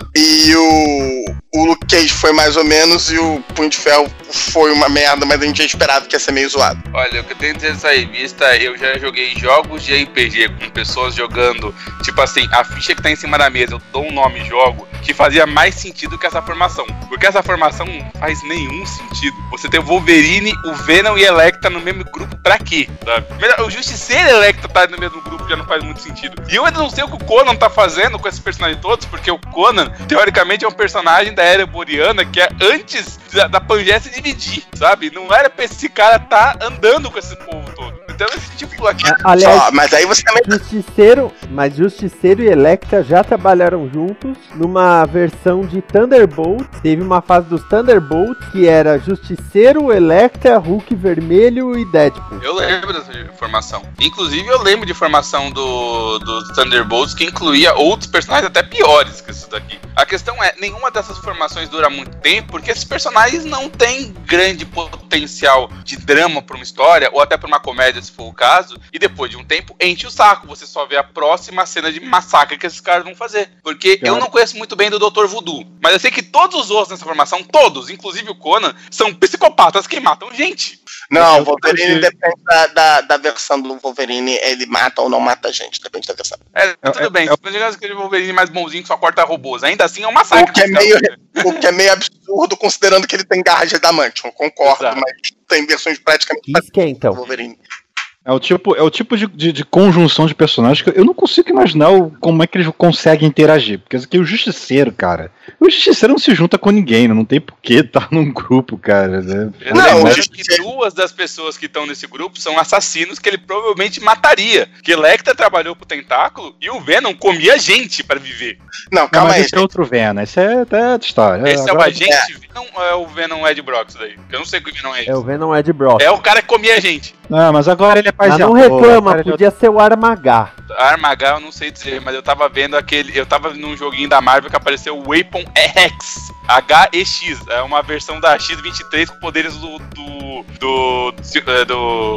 E o, o Luke Cage foi mais ou menos e o Punho de Ferro foi uma merda, mas a gente já esperava que ia ser meio zoado. Olha, o que eu tenho que dizer dessa revista, eu já joguei jogos de R P G com pessoas jogando, tipo assim, a ficha que tá em cima da mesa, eu dou um nome e jogo, que fazia mais sentido que essa formação. Porque essa formação não faz nenhum sentido. Você tem o Wolverine, o Venom e a Electra no mesmo grupo pra quê? Sabe? O Justiceiro e a Electra tá no mesmo grupo já não faz muito sentido. E eu ainda não sei o que o Conan tá fazendo com esses personagens todos, porque o Conan, teoricamente, é um personagem da Era Boreana que é antes da, da Pangeia se dividir, sabe? Não era pra esse cara tá andando com esse povo todo. Então, esse tipo aqui. Aliás, Só, mas aí você também. Justiceiro, mas Justiceiro e Electra já trabalharam juntos numa versão de Thunderbolt. Teve uma fase dos Thunderbolts que era Justiceiro, Electra, Hulk Vermelho e Deadpool. Eu lembro dessa formação. Inclusive, eu lembro de formação do, do Thunderbolts que incluía outros personagens até piores que esses daqui. A questão é, nenhuma dessas formações dura muito tempo, porque esses personagens não têm grande potencial de drama pra uma história, ou até pra uma comédia, se for o caso, e depois de um tempo enche o saco, você só vê a próxima cena de massacre que esses caras vão fazer. Porque eu não conheço muito bem do doutor Voodoo, mas eu sei que todos os outros nessa formação, todos, inclusive o Conan, são psicopatas que matam gente. Não, o Wolverine depende da, da, da versão do Wolverine, ele mata ou não mata a gente, depende da versão. É, tudo é, bem, é, se você aquele Wolverine mais bonzinho que só corta robôs, ainda assim é um massacre. O que é meio, o que é meio absurdo, considerando que ele tem garras de adamantium, concordo, Exato. mas tem versões praticamente Isso que é então. do Wolverine. É o tipo, é o tipo de, de, de conjunção de personagens que eu não consigo imaginar o, como é que eles conseguem interagir. Porque aqui o Justiceiro, cara. O Justiceiro não se junta com ninguém, não tem porquê estar num grupo, cara. Né? Eu Não, lembro o que Justiceiro- duas das pessoas que estão nesse grupo são assassinos que ele provavelmente mataria. Que Electra trabalhou pro Tentáculo e o Venom comia gente pra viver. Não, Não, calma mas aí. esse é outro Venom, esse é até de história. Esse é o Agora- agente Venom ou é o Venom Ed Brock daí? Eu não sei o que o Venom é. É o Venom Ed Brock. É o cara que comia gente. Não, mas agora ele é paz Mas e não amor, reclama, agora ele é podia ser o Armagá. A Armagá eu não sei dizer, mas eu tava vendo aquele. Eu tava num joguinho da Marvel que apareceu o Weapon X. H E X. É uma versão da X vinte e três com poderes do. do. do. do, do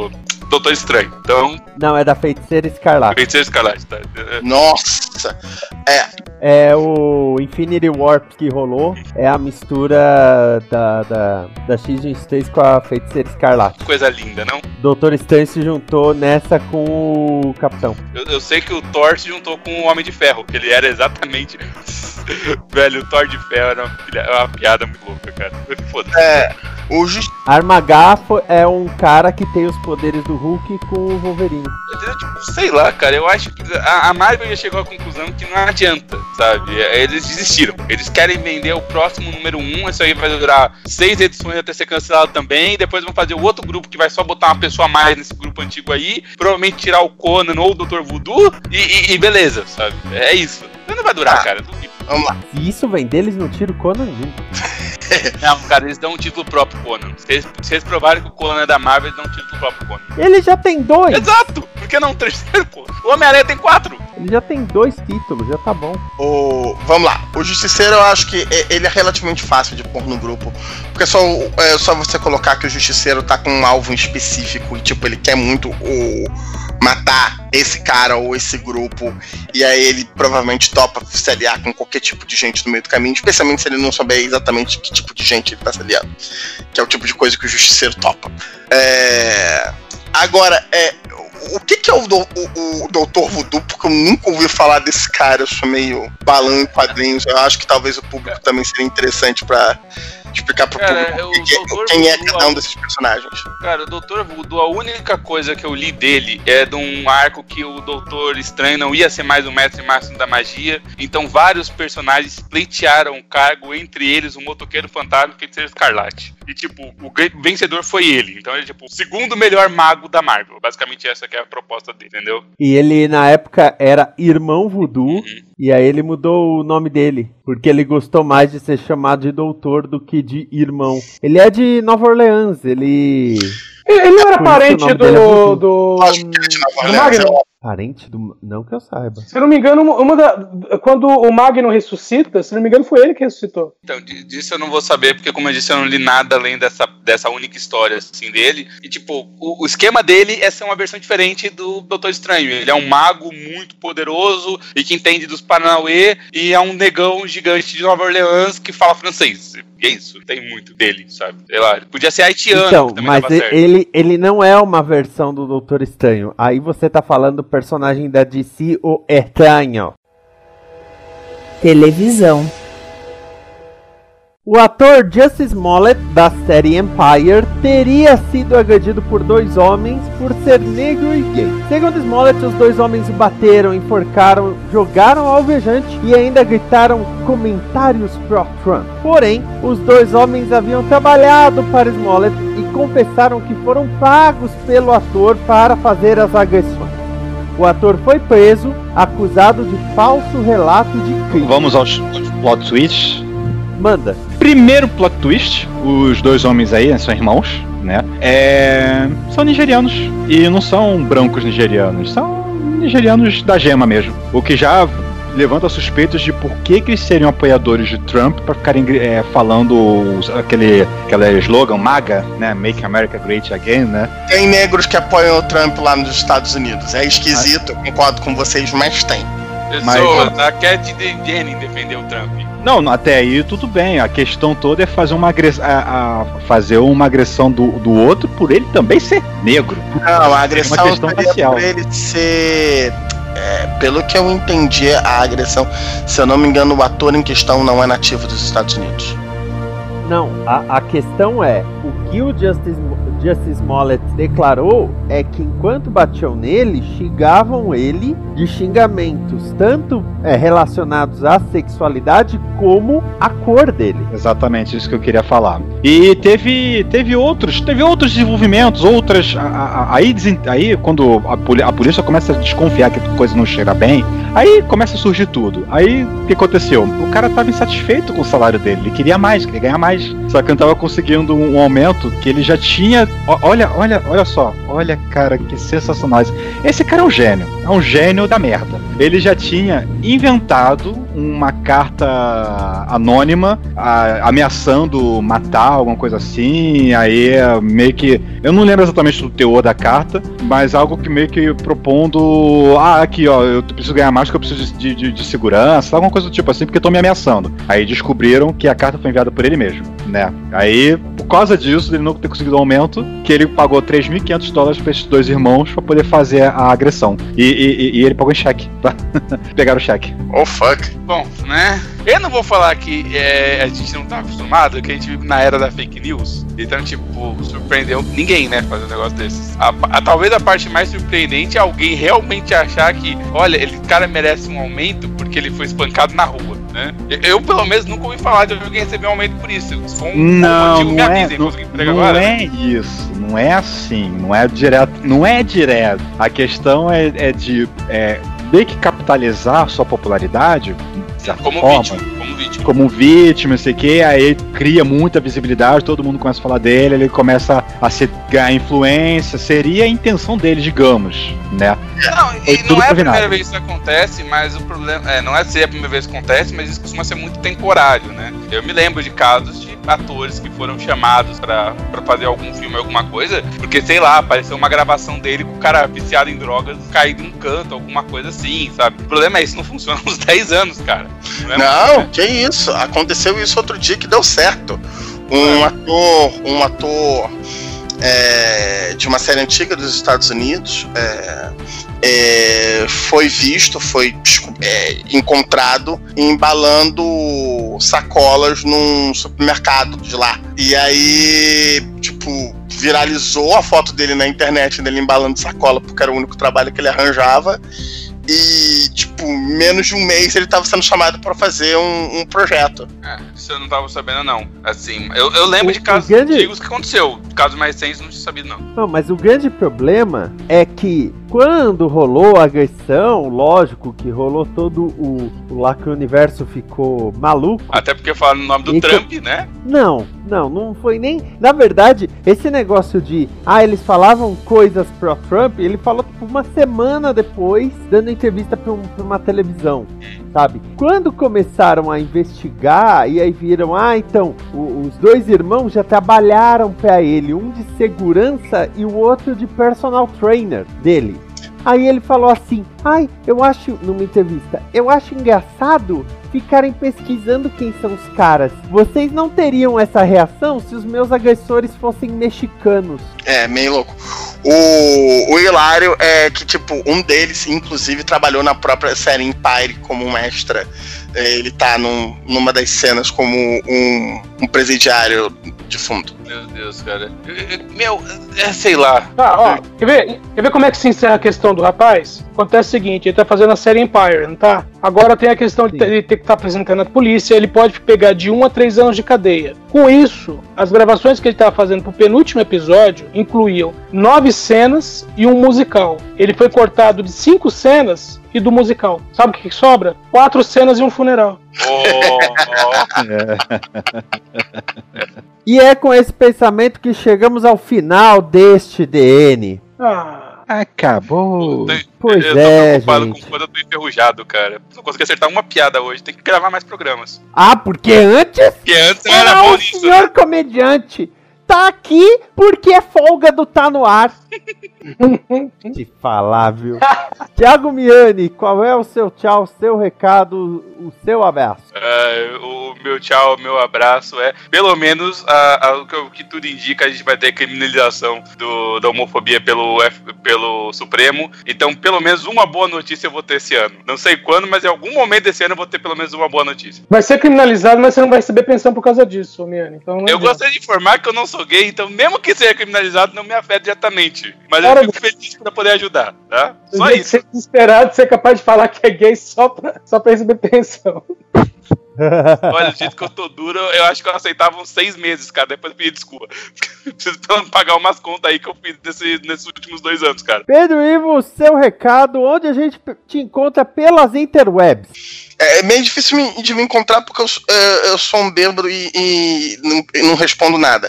Doutor Estranho. Então. Não, é da Feiticeira Escarlate. Feiticeira Escarlate, tá. Nossa! É. É o Infinity Warp que rolou. É a mistura da, da, da X vinte e três com a Feiticeira Escarlate. Coisa linda, não? Doutor Estranho se juntou nessa com o Capitão. Eu, eu sei que o Thor se juntou com o Homem de Ferro, que ele era exatamente. Velho, o Thor de Ferro era uma, era uma piada muito louca, cara. Foda-se. É. O just... Armagafo é um cara que tem os poderes do Hulk com o Wolverine. Tipo, sei lá, cara, eu acho que a, a Marvel já chegou à conclusão que não adianta, sabe? Eles desistiram. Eles querem vender o próximo número um, isso aí vai durar seis edições até ser cancelado também, e depois vão fazer o outro grupo que vai só botar uma pessoa a mais nesse grupo antigo aí, provavelmente tirar o Conan ou o doutor Voodoo, e, e, e beleza, sabe? É isso. Não vai durar, ah, cara. Vamos lá. Se isso vender, eles não tiram o Conan nunca. Não, cara, eles dão um título próprio Conan. Se eles, se eles provarem que o Conan é da Marvel, eles dão um título próprio Conan. Ele já tem dois! Exato! Por que não um terceiro, pô? O Homem-Aranha tem quatro! Ele já tem dois títulos, já tá bom. O... Vamos lá. O Justiceiro eu acho que ele é relativamente fácil de pôr no grupo. Porque é só, é só você colocar que o Justiceiro tá com um alvo específico e tipo, ele quer muito o... matar esse cara ou esse grupo, e aí ele provavelmente topa se aliar com qualquer tipo de gente no meio do caminho, especialmente se ele não souber exatamente que tipo de gente ele tá se aliando, que é o tipo de coisa que o Justiceiro topa. É... Agora, é... o que que é o, do... o, o doutor Voodoo? Porque eu nunca ouvi falar desse cara, eu sou meio balão em quadrinhos, eu acho que talvez o público também seria interessante pra explicar pro cara, público eu, quem, doutor quem é Voodoo, cada um desses personagens. Cara, o doutor Voodoo, a única coisa que eu li dele é de um arco que o Doutor Estranho não ia ser mais o mestre máximo da magia, então vários personagens pleitearam o cargo, entre eles o Motoqueiro Fantasma e o Feiticeiro Escarlate. E tipo, o vencedor foi ele, então ele é tipo o segundo melhor mago da Marvel. Basicamente essa que é a proposta dele, entendeu? E ele na época era Irmão Voodoo, uhum. E aí ele mudou o nome dele, porque ele gostou mais de ser chamado de doutor do que de irmão. Ele é de Nova Orleans, ele... Ele era parente do... do... do... do Magno. Parente do... Não que eu saiba. Se eu não me engano, uma da... quando o Magno ressuscita, se não me engano, foi ele que ressuscitou. Então, disso eu não vou saber, porque como eu disse, eu não li nada além dessa, dessa única história, assim, dele. E, tipo, o, o esquema dele é ser uma versão diferente do Doutor Estranho. Ele é um mago muito poderoso e que entende dos Paranauê, e é um negão gigante de Nova Orleans que fala francês. E é isso, tem muito dele, sabe? Sei lá, ele podia ser haitiano, então, que também mas dava ele, certo. ele, ele não é uma versão do Doutor Estranho. Aí você tá falando do personagem da D C, o Estranho. Televisão. O ator Justin Smollett, da série Empire, teria sido agredido por dois homens por ser negro e gay. Segundo Smollett, os dois homens o bateram, enforcaram, jogaram ao alvejante e ainda gritaram comentários pró-Trump. Porém, os dois homens haviam trabalhado para Smollett e confessaram que foram pagos pelo ator para fazer as agressões. O ator foi preso, acusado de falso relato de crime. Vamos aos plot twists. Manda. Primeiro plot twist, os dois homens aí, são irmãos, né? É... São nigerianos. E não são brancos nigerianos, são nigerianos da gema mesmo. O que já levanta suspeitas de por que, que eles seriam apoiadores de Trump pra ficarem é, falando aquele, aquele slogan MAGA, né? Make America Great Again, né? Tem negros que apoiam o Trump lá nos Estados Unidos. É esquisito, eu concordo com vocês, mas tem. Pessoa, mas... a Cat Jennings defendeu o Trump. Não, até aí tudo bem. A questão toda é fazer uma agressão, a, a fazer uma agressão do, do outro por ele também ser negro. Não, a agressão é uma questão racial. Por ele ser... É, pelo que eu entendi, a agressão, se eu não me engano, o ator em questão não é nativo dos Estados Unidos. Não, a, a questão é, o que o Justice, Justice Smollett declarou é que enquanto batiam nele, xingavam ele de xingamentos tanto é, relacionados à sexualidade como à cor dele. Exatamente, isso que eu queria falar. E teve, teve outros, teve outros desenvolvimentos, outras, a, a, aí, aí quando a, a polícia começa a desconfiar que a coisa não cheira bem, aí começa a surgir tudo. Aí o que aconteceu? O cara estava insatisfeito com o salário dele, ele queria mais, queria ganhar mais. Só que não estava conseguindo um aumento que ele já tinha olha, olha, olha, olha só. Olha, cara, que sensacional. Esse cara é um gênio. É um gênio da merda. Ele já tinha inventado uma carta anônima a, ameaçando matar, alguma coisa assim. Aí meio que... Eu não lembro exatamente do teor da carta, mas algo que meio que propondo... Ah, aqui, ó, eu preciso ganhar mais porque eu preciso de, de, de segurança, alguma coisa do tipo assim, porque estão me ameaçando. Aí descobriram que a carta foi enviada por ele mesmo, né? Aí, por causa disso, ele não ter conseguido o aumento, que ele pagou três mil e quinhentos dólares para esses dois irmãos para poder fazer a agressão. E, e, e ele pagou em cheque, tá? Pegaram o cheque. Oh, fuck. Bom, né? Eu não vou falar que é, a gente não tá acostumado, que a gente vive na era da fake news. Então, tipo, surpreendeu ninguém, né, fazer um negócio desses. A, a, talvez a parte mais surpreendente é alguém realmente achar que, olha, ele cara merece um aumento porque ele foi espancado na rua, né? Eu, eu pelo menos, nunca ouvi falar de alguém receber um aumento por isso. Se for um não, motivo, não me é, avisem, não, não agora. é isso, não é assim, não é direto, não é direto. A questão é, é de é, meio que capitalizar sua popularidade de certa como forma. vítima, como vítima. Como vítima, não sei o que, aí cria muita visibilidade, todo mundo começa a falar dele, ele começa a se ganhar influência, seria a intenção dele, digamos, né? Não, e não é a primeira vez que isso acontece, mas o problema é, não é ser a primeira vez que acontece, mas isso costuma ser muito temporário, né? Eu me lembro de casos de atores que foram chamados pra, pra fazer algum filme, alguma coisa, porque, sei lá, apareceu uma gravação dele com o cara viciado em drogas, caído num canto, alguma coisa assim, sabe? O problema é isso, não funciona há uns dez anos, cara. Não, é não muito, que isso, aconteceu isso outro dia que deu certo. Um é. ator, um ator é, de uma série antiga dos Estados Unidos é, é, foi visto, foi é, encontrado embalando sacolas num supermercado de lá. E aí, tipo, viralizou a foto dele na internet, dele embalando sacola, porque era o único trabalho que ele arranjava. E, tipo, menos de um mês ele tava sendo chamado pra fazer um, um projeto. É, isso eu não tava sabendo, não. Assim, eu, eu lembro o, de casos grande... antigos que aconteceu. Casos mais recentes não tinha sabido, não. Não, mas o grande problema é que quando rolou a agressão, lógico que rolou todo o, o lá que o universo ficou maluco. Até porque falaram no nome do então, Trump, né? Não, não, não foi nem... Na verdade, esse negócio de... Ah, eles falavam coisas pro Trump, ele falou tipo uma semana depois, dando entrevista pra, um, pra uma televisão, sabe? Quando começaram a investigar, e aí viram, ah, então, o, os dois irmãos já trabalharam pra ele, um de segurança e o outro de personal trainer dele. Aí ele falou assim, ai, eu acho, numa entrevista, eu acho engraçado ficarem pesquisando quem são os caras. Vocês não teriam essa reação se os meus agressores fossem mexicanos. É, meio louco. O, o hilário é que, tipo, um deles, inclusive, trabalhou na própria série Empire como um extra. Ele tá num, numa das cenas como um, um presidiário de fundo. Meu Deus, cara. Meu, é, sei lá. Ah, ó, quer ver, quer ver como é que se encerra a questão do rapaz? Acontece o seguinte, ele tá fazendo a série Empire, não tá? Agora tem a questão de ele ter que estar apresentando a polícia, ele pode pegar de um a três anos de cadeia. Com isso, as gravações que ele tava fazendo pro penúltimo episódio incluíam nove cenas e um musical. Ele foi cortado de cinco cenas e do musical. Sabe o que, que sobra? Quatro cenas e um funeral. Oh. E é com esse pensamento que chegamos ao final deste D N. Ah... Acabou. Tô, pois eu tô é, preocupado gente. com quando eu tô enferrujado, cara. Não consegui acertar uma piada hoje. Tem que gravar mais programas. Ah, porque antes... Porque antes eu era era bom o nisso, senhor né? comediante. Tá aqui porque é folga do Tá No Ar. Te falar, viu? Thiago Miani, qual é o seu tchau, o seu recado, o seu abraço? Uh, o meu tchau, o meu abraço é, pelo menos, a, a, o, que, o que tudo indica, a gente vai ter criminalização do, da homofobia pelo, F, pelo Supremo. Então, pelo menos uma boa notícia eu vou ter esse ano. Não sei quando, mas em algum momento desse ano eu vou ter pelo menos uma boa notícia. Vai ser criminalizado, mas você não vai receber pensão por causa disso, Miani. Então, eu gostaria de informar que eu não sou gay, então mesmo que seja criminalizado, não me afeta diretamente. Mas Cara, eu fico feliz pra poder ajudar, tá? Só isso. Ser desesperado de ser capaz de falar que é gay só pra, só pra receber pensão. Olha, do jeito que eu tô duro, eu acho que eu aceitava uns seis meses, cara. Depois eu pedi desculpa. Preciso pagar umas contas aí que eu fiz nesse, nesses últimos dois anos, cara. Pedro Ivo, seu recado, onde a gente te encontra pelas interwebs? É meio difícil de me encontrar porque eu, eu sou um bêbado e, e não, não respondo nada.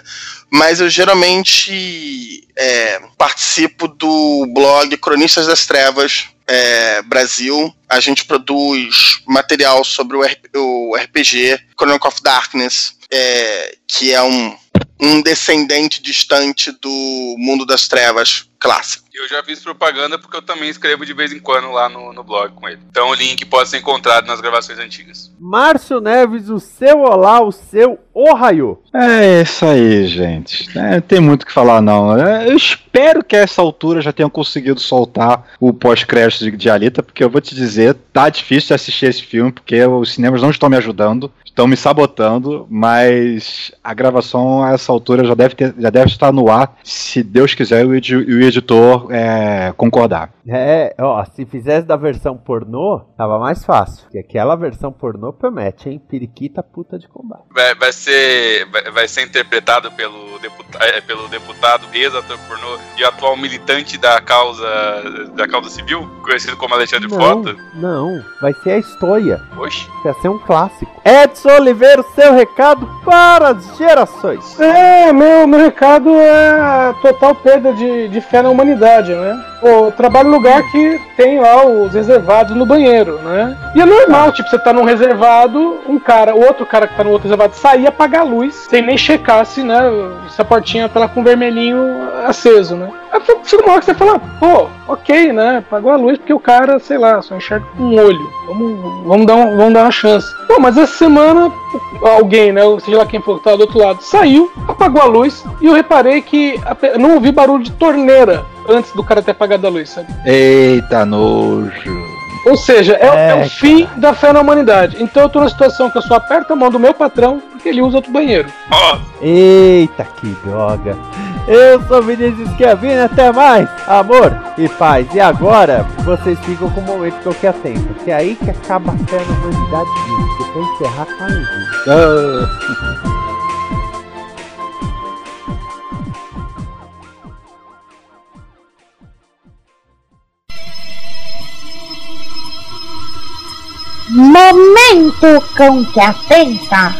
mas eu geralmente é, participo do blog Cronistas das Trevas é, Brasil. A gente produz material sobre o, R- o R P G Chronicle of Darkness, é, que é um, um descendente distante do mundo das trevas clássico. Eu já fiz propaganda porque eu também escrevo de vez em quando lá no, no blog com ele. Então o link pode ser encontrado nas gravações antigas. Márcio Neves, o seu olá, o seu ohayô. É isso aí, gente. É, não tem muito o que falar, não. É, eu espero que a essa altura já tenham conseguido soltar o pós-crédito de, de Alita, porque eu vou te dizer, tá difícil de assistir esse filme, porque os cinemas não estão me ajudando, estão me sabotando, mas a gravação a essa altura já deve, ter, já deve estar no ar, se Deus quiser e o, edi- o editor é, concordar. É, ó, se fizesse da versão pornô, tava mais fácil. Porque aquela versão pornô promete, hein? Periquita puta de combate. Vai, vai, ser, vai, vai ser interpretado pelo, deputa, é, pelo deputado, ex-ator pornô e atual militante da causa, da causa civil, conhecido como Alexandre Não, Frota. não. Vai ser a história. Oxi. Vai ser um clássico. Edson Oliveira, seu recado para as gerações. É, meu, meu recado é total perda de, de fé na humanidade, né? Pô, eu trabalho em lugar que tem lá os reservados no banheiro, né? E é normal, tipo, você tá num reservado, um cara, o outro cara que tá no outro reservado sair e apagar a luz, sem nem checar se, né, se a portinha tá lá com o vermelhinho aceso, né? Aí chega uma hora que você fala, pô, ok, né? Apagou a luz porque o cara, sei lá, só enxerga com um olho. Vamos, vamos, dar, um, vamos dar uma chance. Pô, mas essa semana alguém, né, seja lá quem for que tá do outro lado, saiu, apagou a luz e eu reparei que eu não ouvi barulho de torneira antes do cara ter apagado a luz, sabe? Eita, nojo. Ou seja, é, é, É, o fim da fé na humanidade. Então eu tô numa situação que eu só aperto a mão do meu patrão porque ele usa outro banheiro. Ó, Eita, que droga. Eu sou Vinícius Schiavini, até mais. Amor e paz. E agora, vocês ficam com o momento que eu quero tempo. Que é aí que acaba a fé na humanidade disso. Que pra encerrar com a gente. Ah. Momento com que atenta.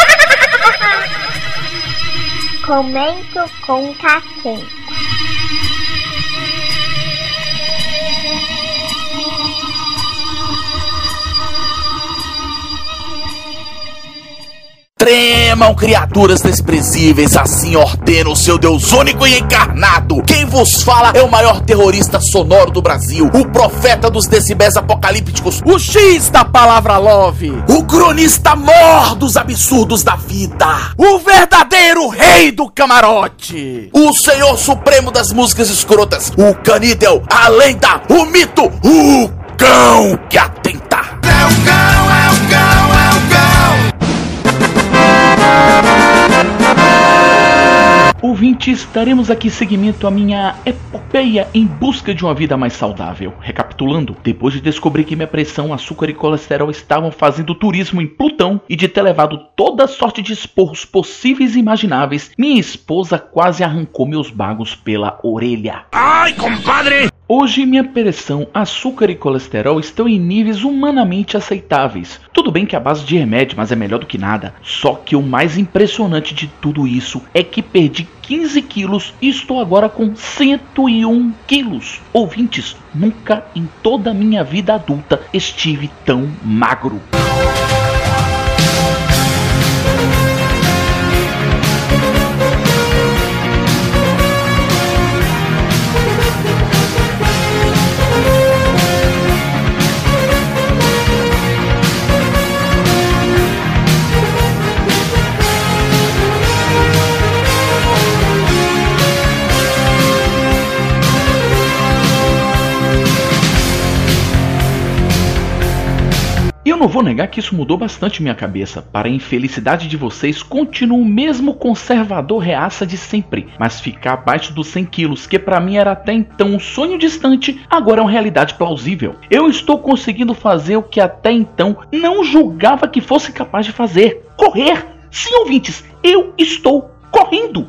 Comento com catenta. Tremam, criaturas desprezíveis, assim ordena o seu Deus único e encarnado. Quem vos fala é o maior terrorista sonoro do Brasil, o profeta dos decibéis apocalípticos, o X da palavra love, o cronista mor dos absurdos da vida, o verdadeiro rei do camarote, o senhor supremo das músicas escrotas, o canídel, a lenda, o mito, o cão que atenta. É o cão, é o cão, é o cão. Ouvintes, daremos aqui seguimento à minha epopeia em busca de uma vida mais saudável. Recapitulando, depois de descobrir que minha pressão, açúcar e colesterol estavam fazendo turismo em Plutão e de ter levado toda sorte de esporros possíveis e imagináveis, minha esposa quase arrancou meus bagos pela orelha. Ai, compadre! Hoje minha pressão, açúcar e colesterol estão em níveis humanamente aceitáveis. Tudo bem que é a base de remédio, mas é melhor do que nada. Só que o mais impressionante de tudo isso é que perdi quinze quilos e estou agora com cento e um quilos. Ouvintes, nunca em toda a minha vida adulta estive tão magro. Eu não vou negar que isso mudou bastante minha cabeça. Para a infelicidade de vocês, continuo o mesmo conservador reaça de sempre, mas ficar abaixo dos cem quilos, que para mim era até então um sonho distante, agora é uma realidade plausível. Eu estou conseguindo fazer o que até então não julgava que fosse capaz de fazer: correr! Sim, ouvintes, eu estou correndo!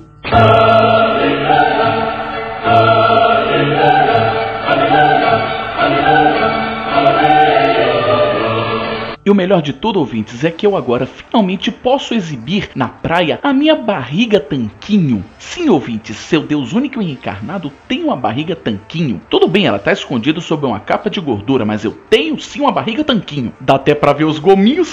E o melhor de tudo, ouvintes, é que eu agora finalmente posso exibir na praia a minha barriga tanquinho. Sim, ouvintes, seu Deus único e encarnado tem uma barriga tanquinho. Tudo bem, ela tá escondida sob uma capa de gordura, mas eu tenho sim uma barriga tanquinho. Dá até pra ver os gominhos.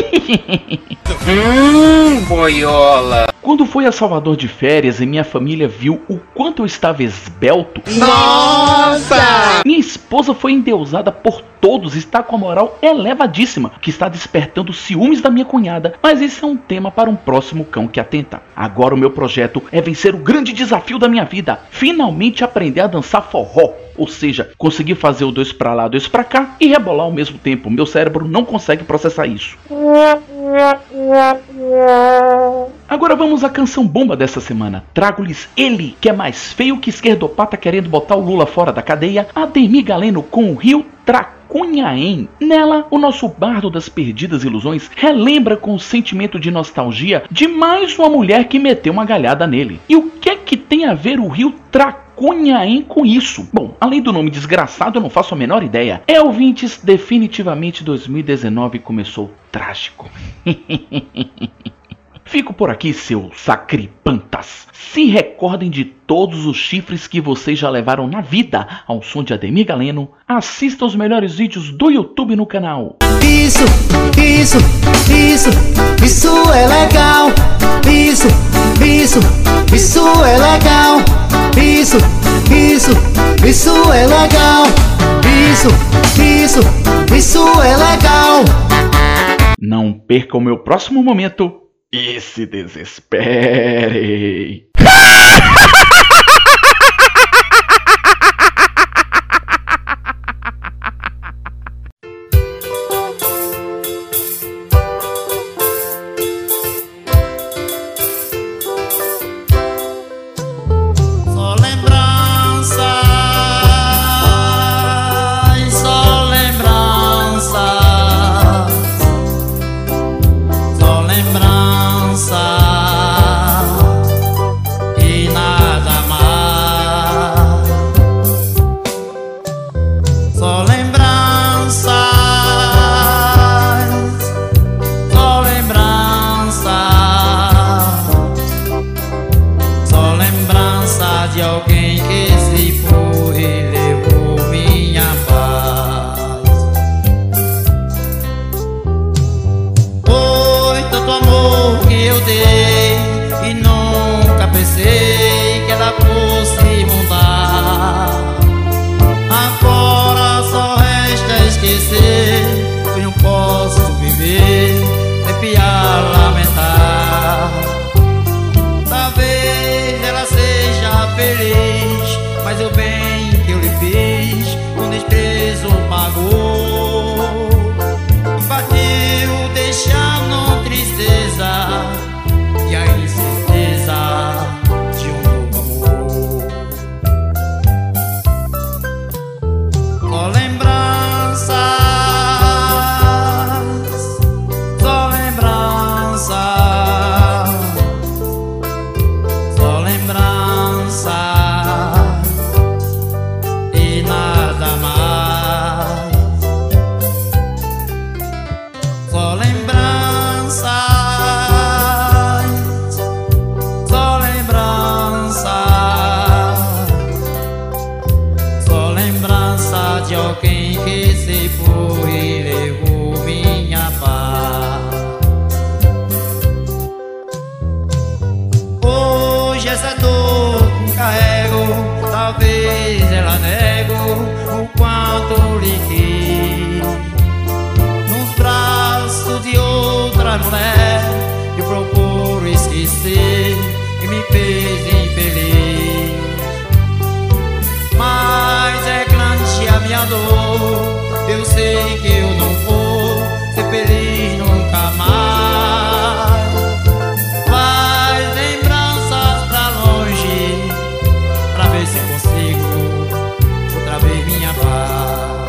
Hum, boiola. Quando fui a Salvador de férias e minha família viu o quanto eu estava esbelto, nossa! Minha esposa foi endeusada por todos, está com a moral elevadíssima, que está despertando ciúmes da minha cunhada, mas isso é um tema para um próximo Cão que Atenta. Agora o meu projeto é vencer o grande desafio da minha vida, finalmente aprender a dançar forró. Ou seja, conseguir fazer o dois pra lá, dois pra cá e rebolar ao mesmo tempo. Meu cérebro não consegue processar isso. Agora vamos à canção bomba dessa semana. Trago-lhes ele, que é mais feio que esquerdopata querendo botar o Lula fora da cadeia, Ademir Galeno com o Rio Tracunhaém. Nela, o nosso bardo das perdidas ilusões relembra com o sentimento de nostalgia de mais uma mulher que meteu uma galhada nele. E o que é que tem a ver o Rio Tracunhaém com isso? Bom, além do nome desgraçado, eu não faço a menor ideia. É, ouvintes, definitivamente dois mil e dezenove começou trágico. Fico por aqui, seus sacripantas. Se recordem de todos os chifres que vocês já levaram na vida ao som de Ademir Galeno. Assista os melhores vídeos do YouTube no canal. Isso, isso, isso, isso é legal. Isso, isso, isso é legal. Isso, isso, isso é legal. Isso, isso, isso é legal. Não perca o meu próximo momento e se desespere. Eu sei que eu não vou ser feliz nunca mais. Faz lembranças pra longe, pra ver se eu consigo outra vez minha paz.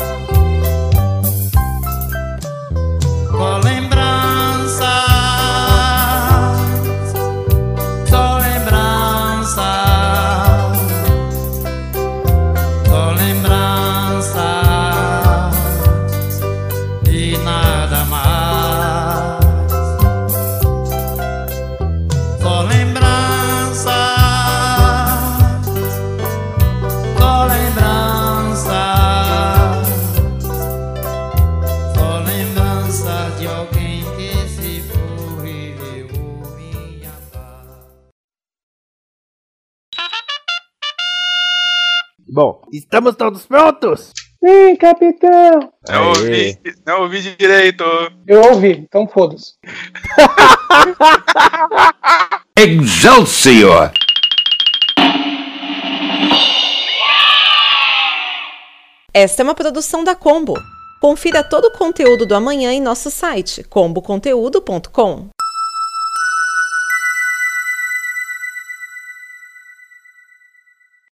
Só lembranças, só lembranças, só lembranças. Nada mais. Bom, estamos todos prontos? Sim, capitão. Não ouvi, não ouvi direito. Eu ouvi, então foda-se. Excelsior! Esta é uma produção da Combo. Confira todo o conteúdo do amanhã em nosso site combo conteúdo ponto com.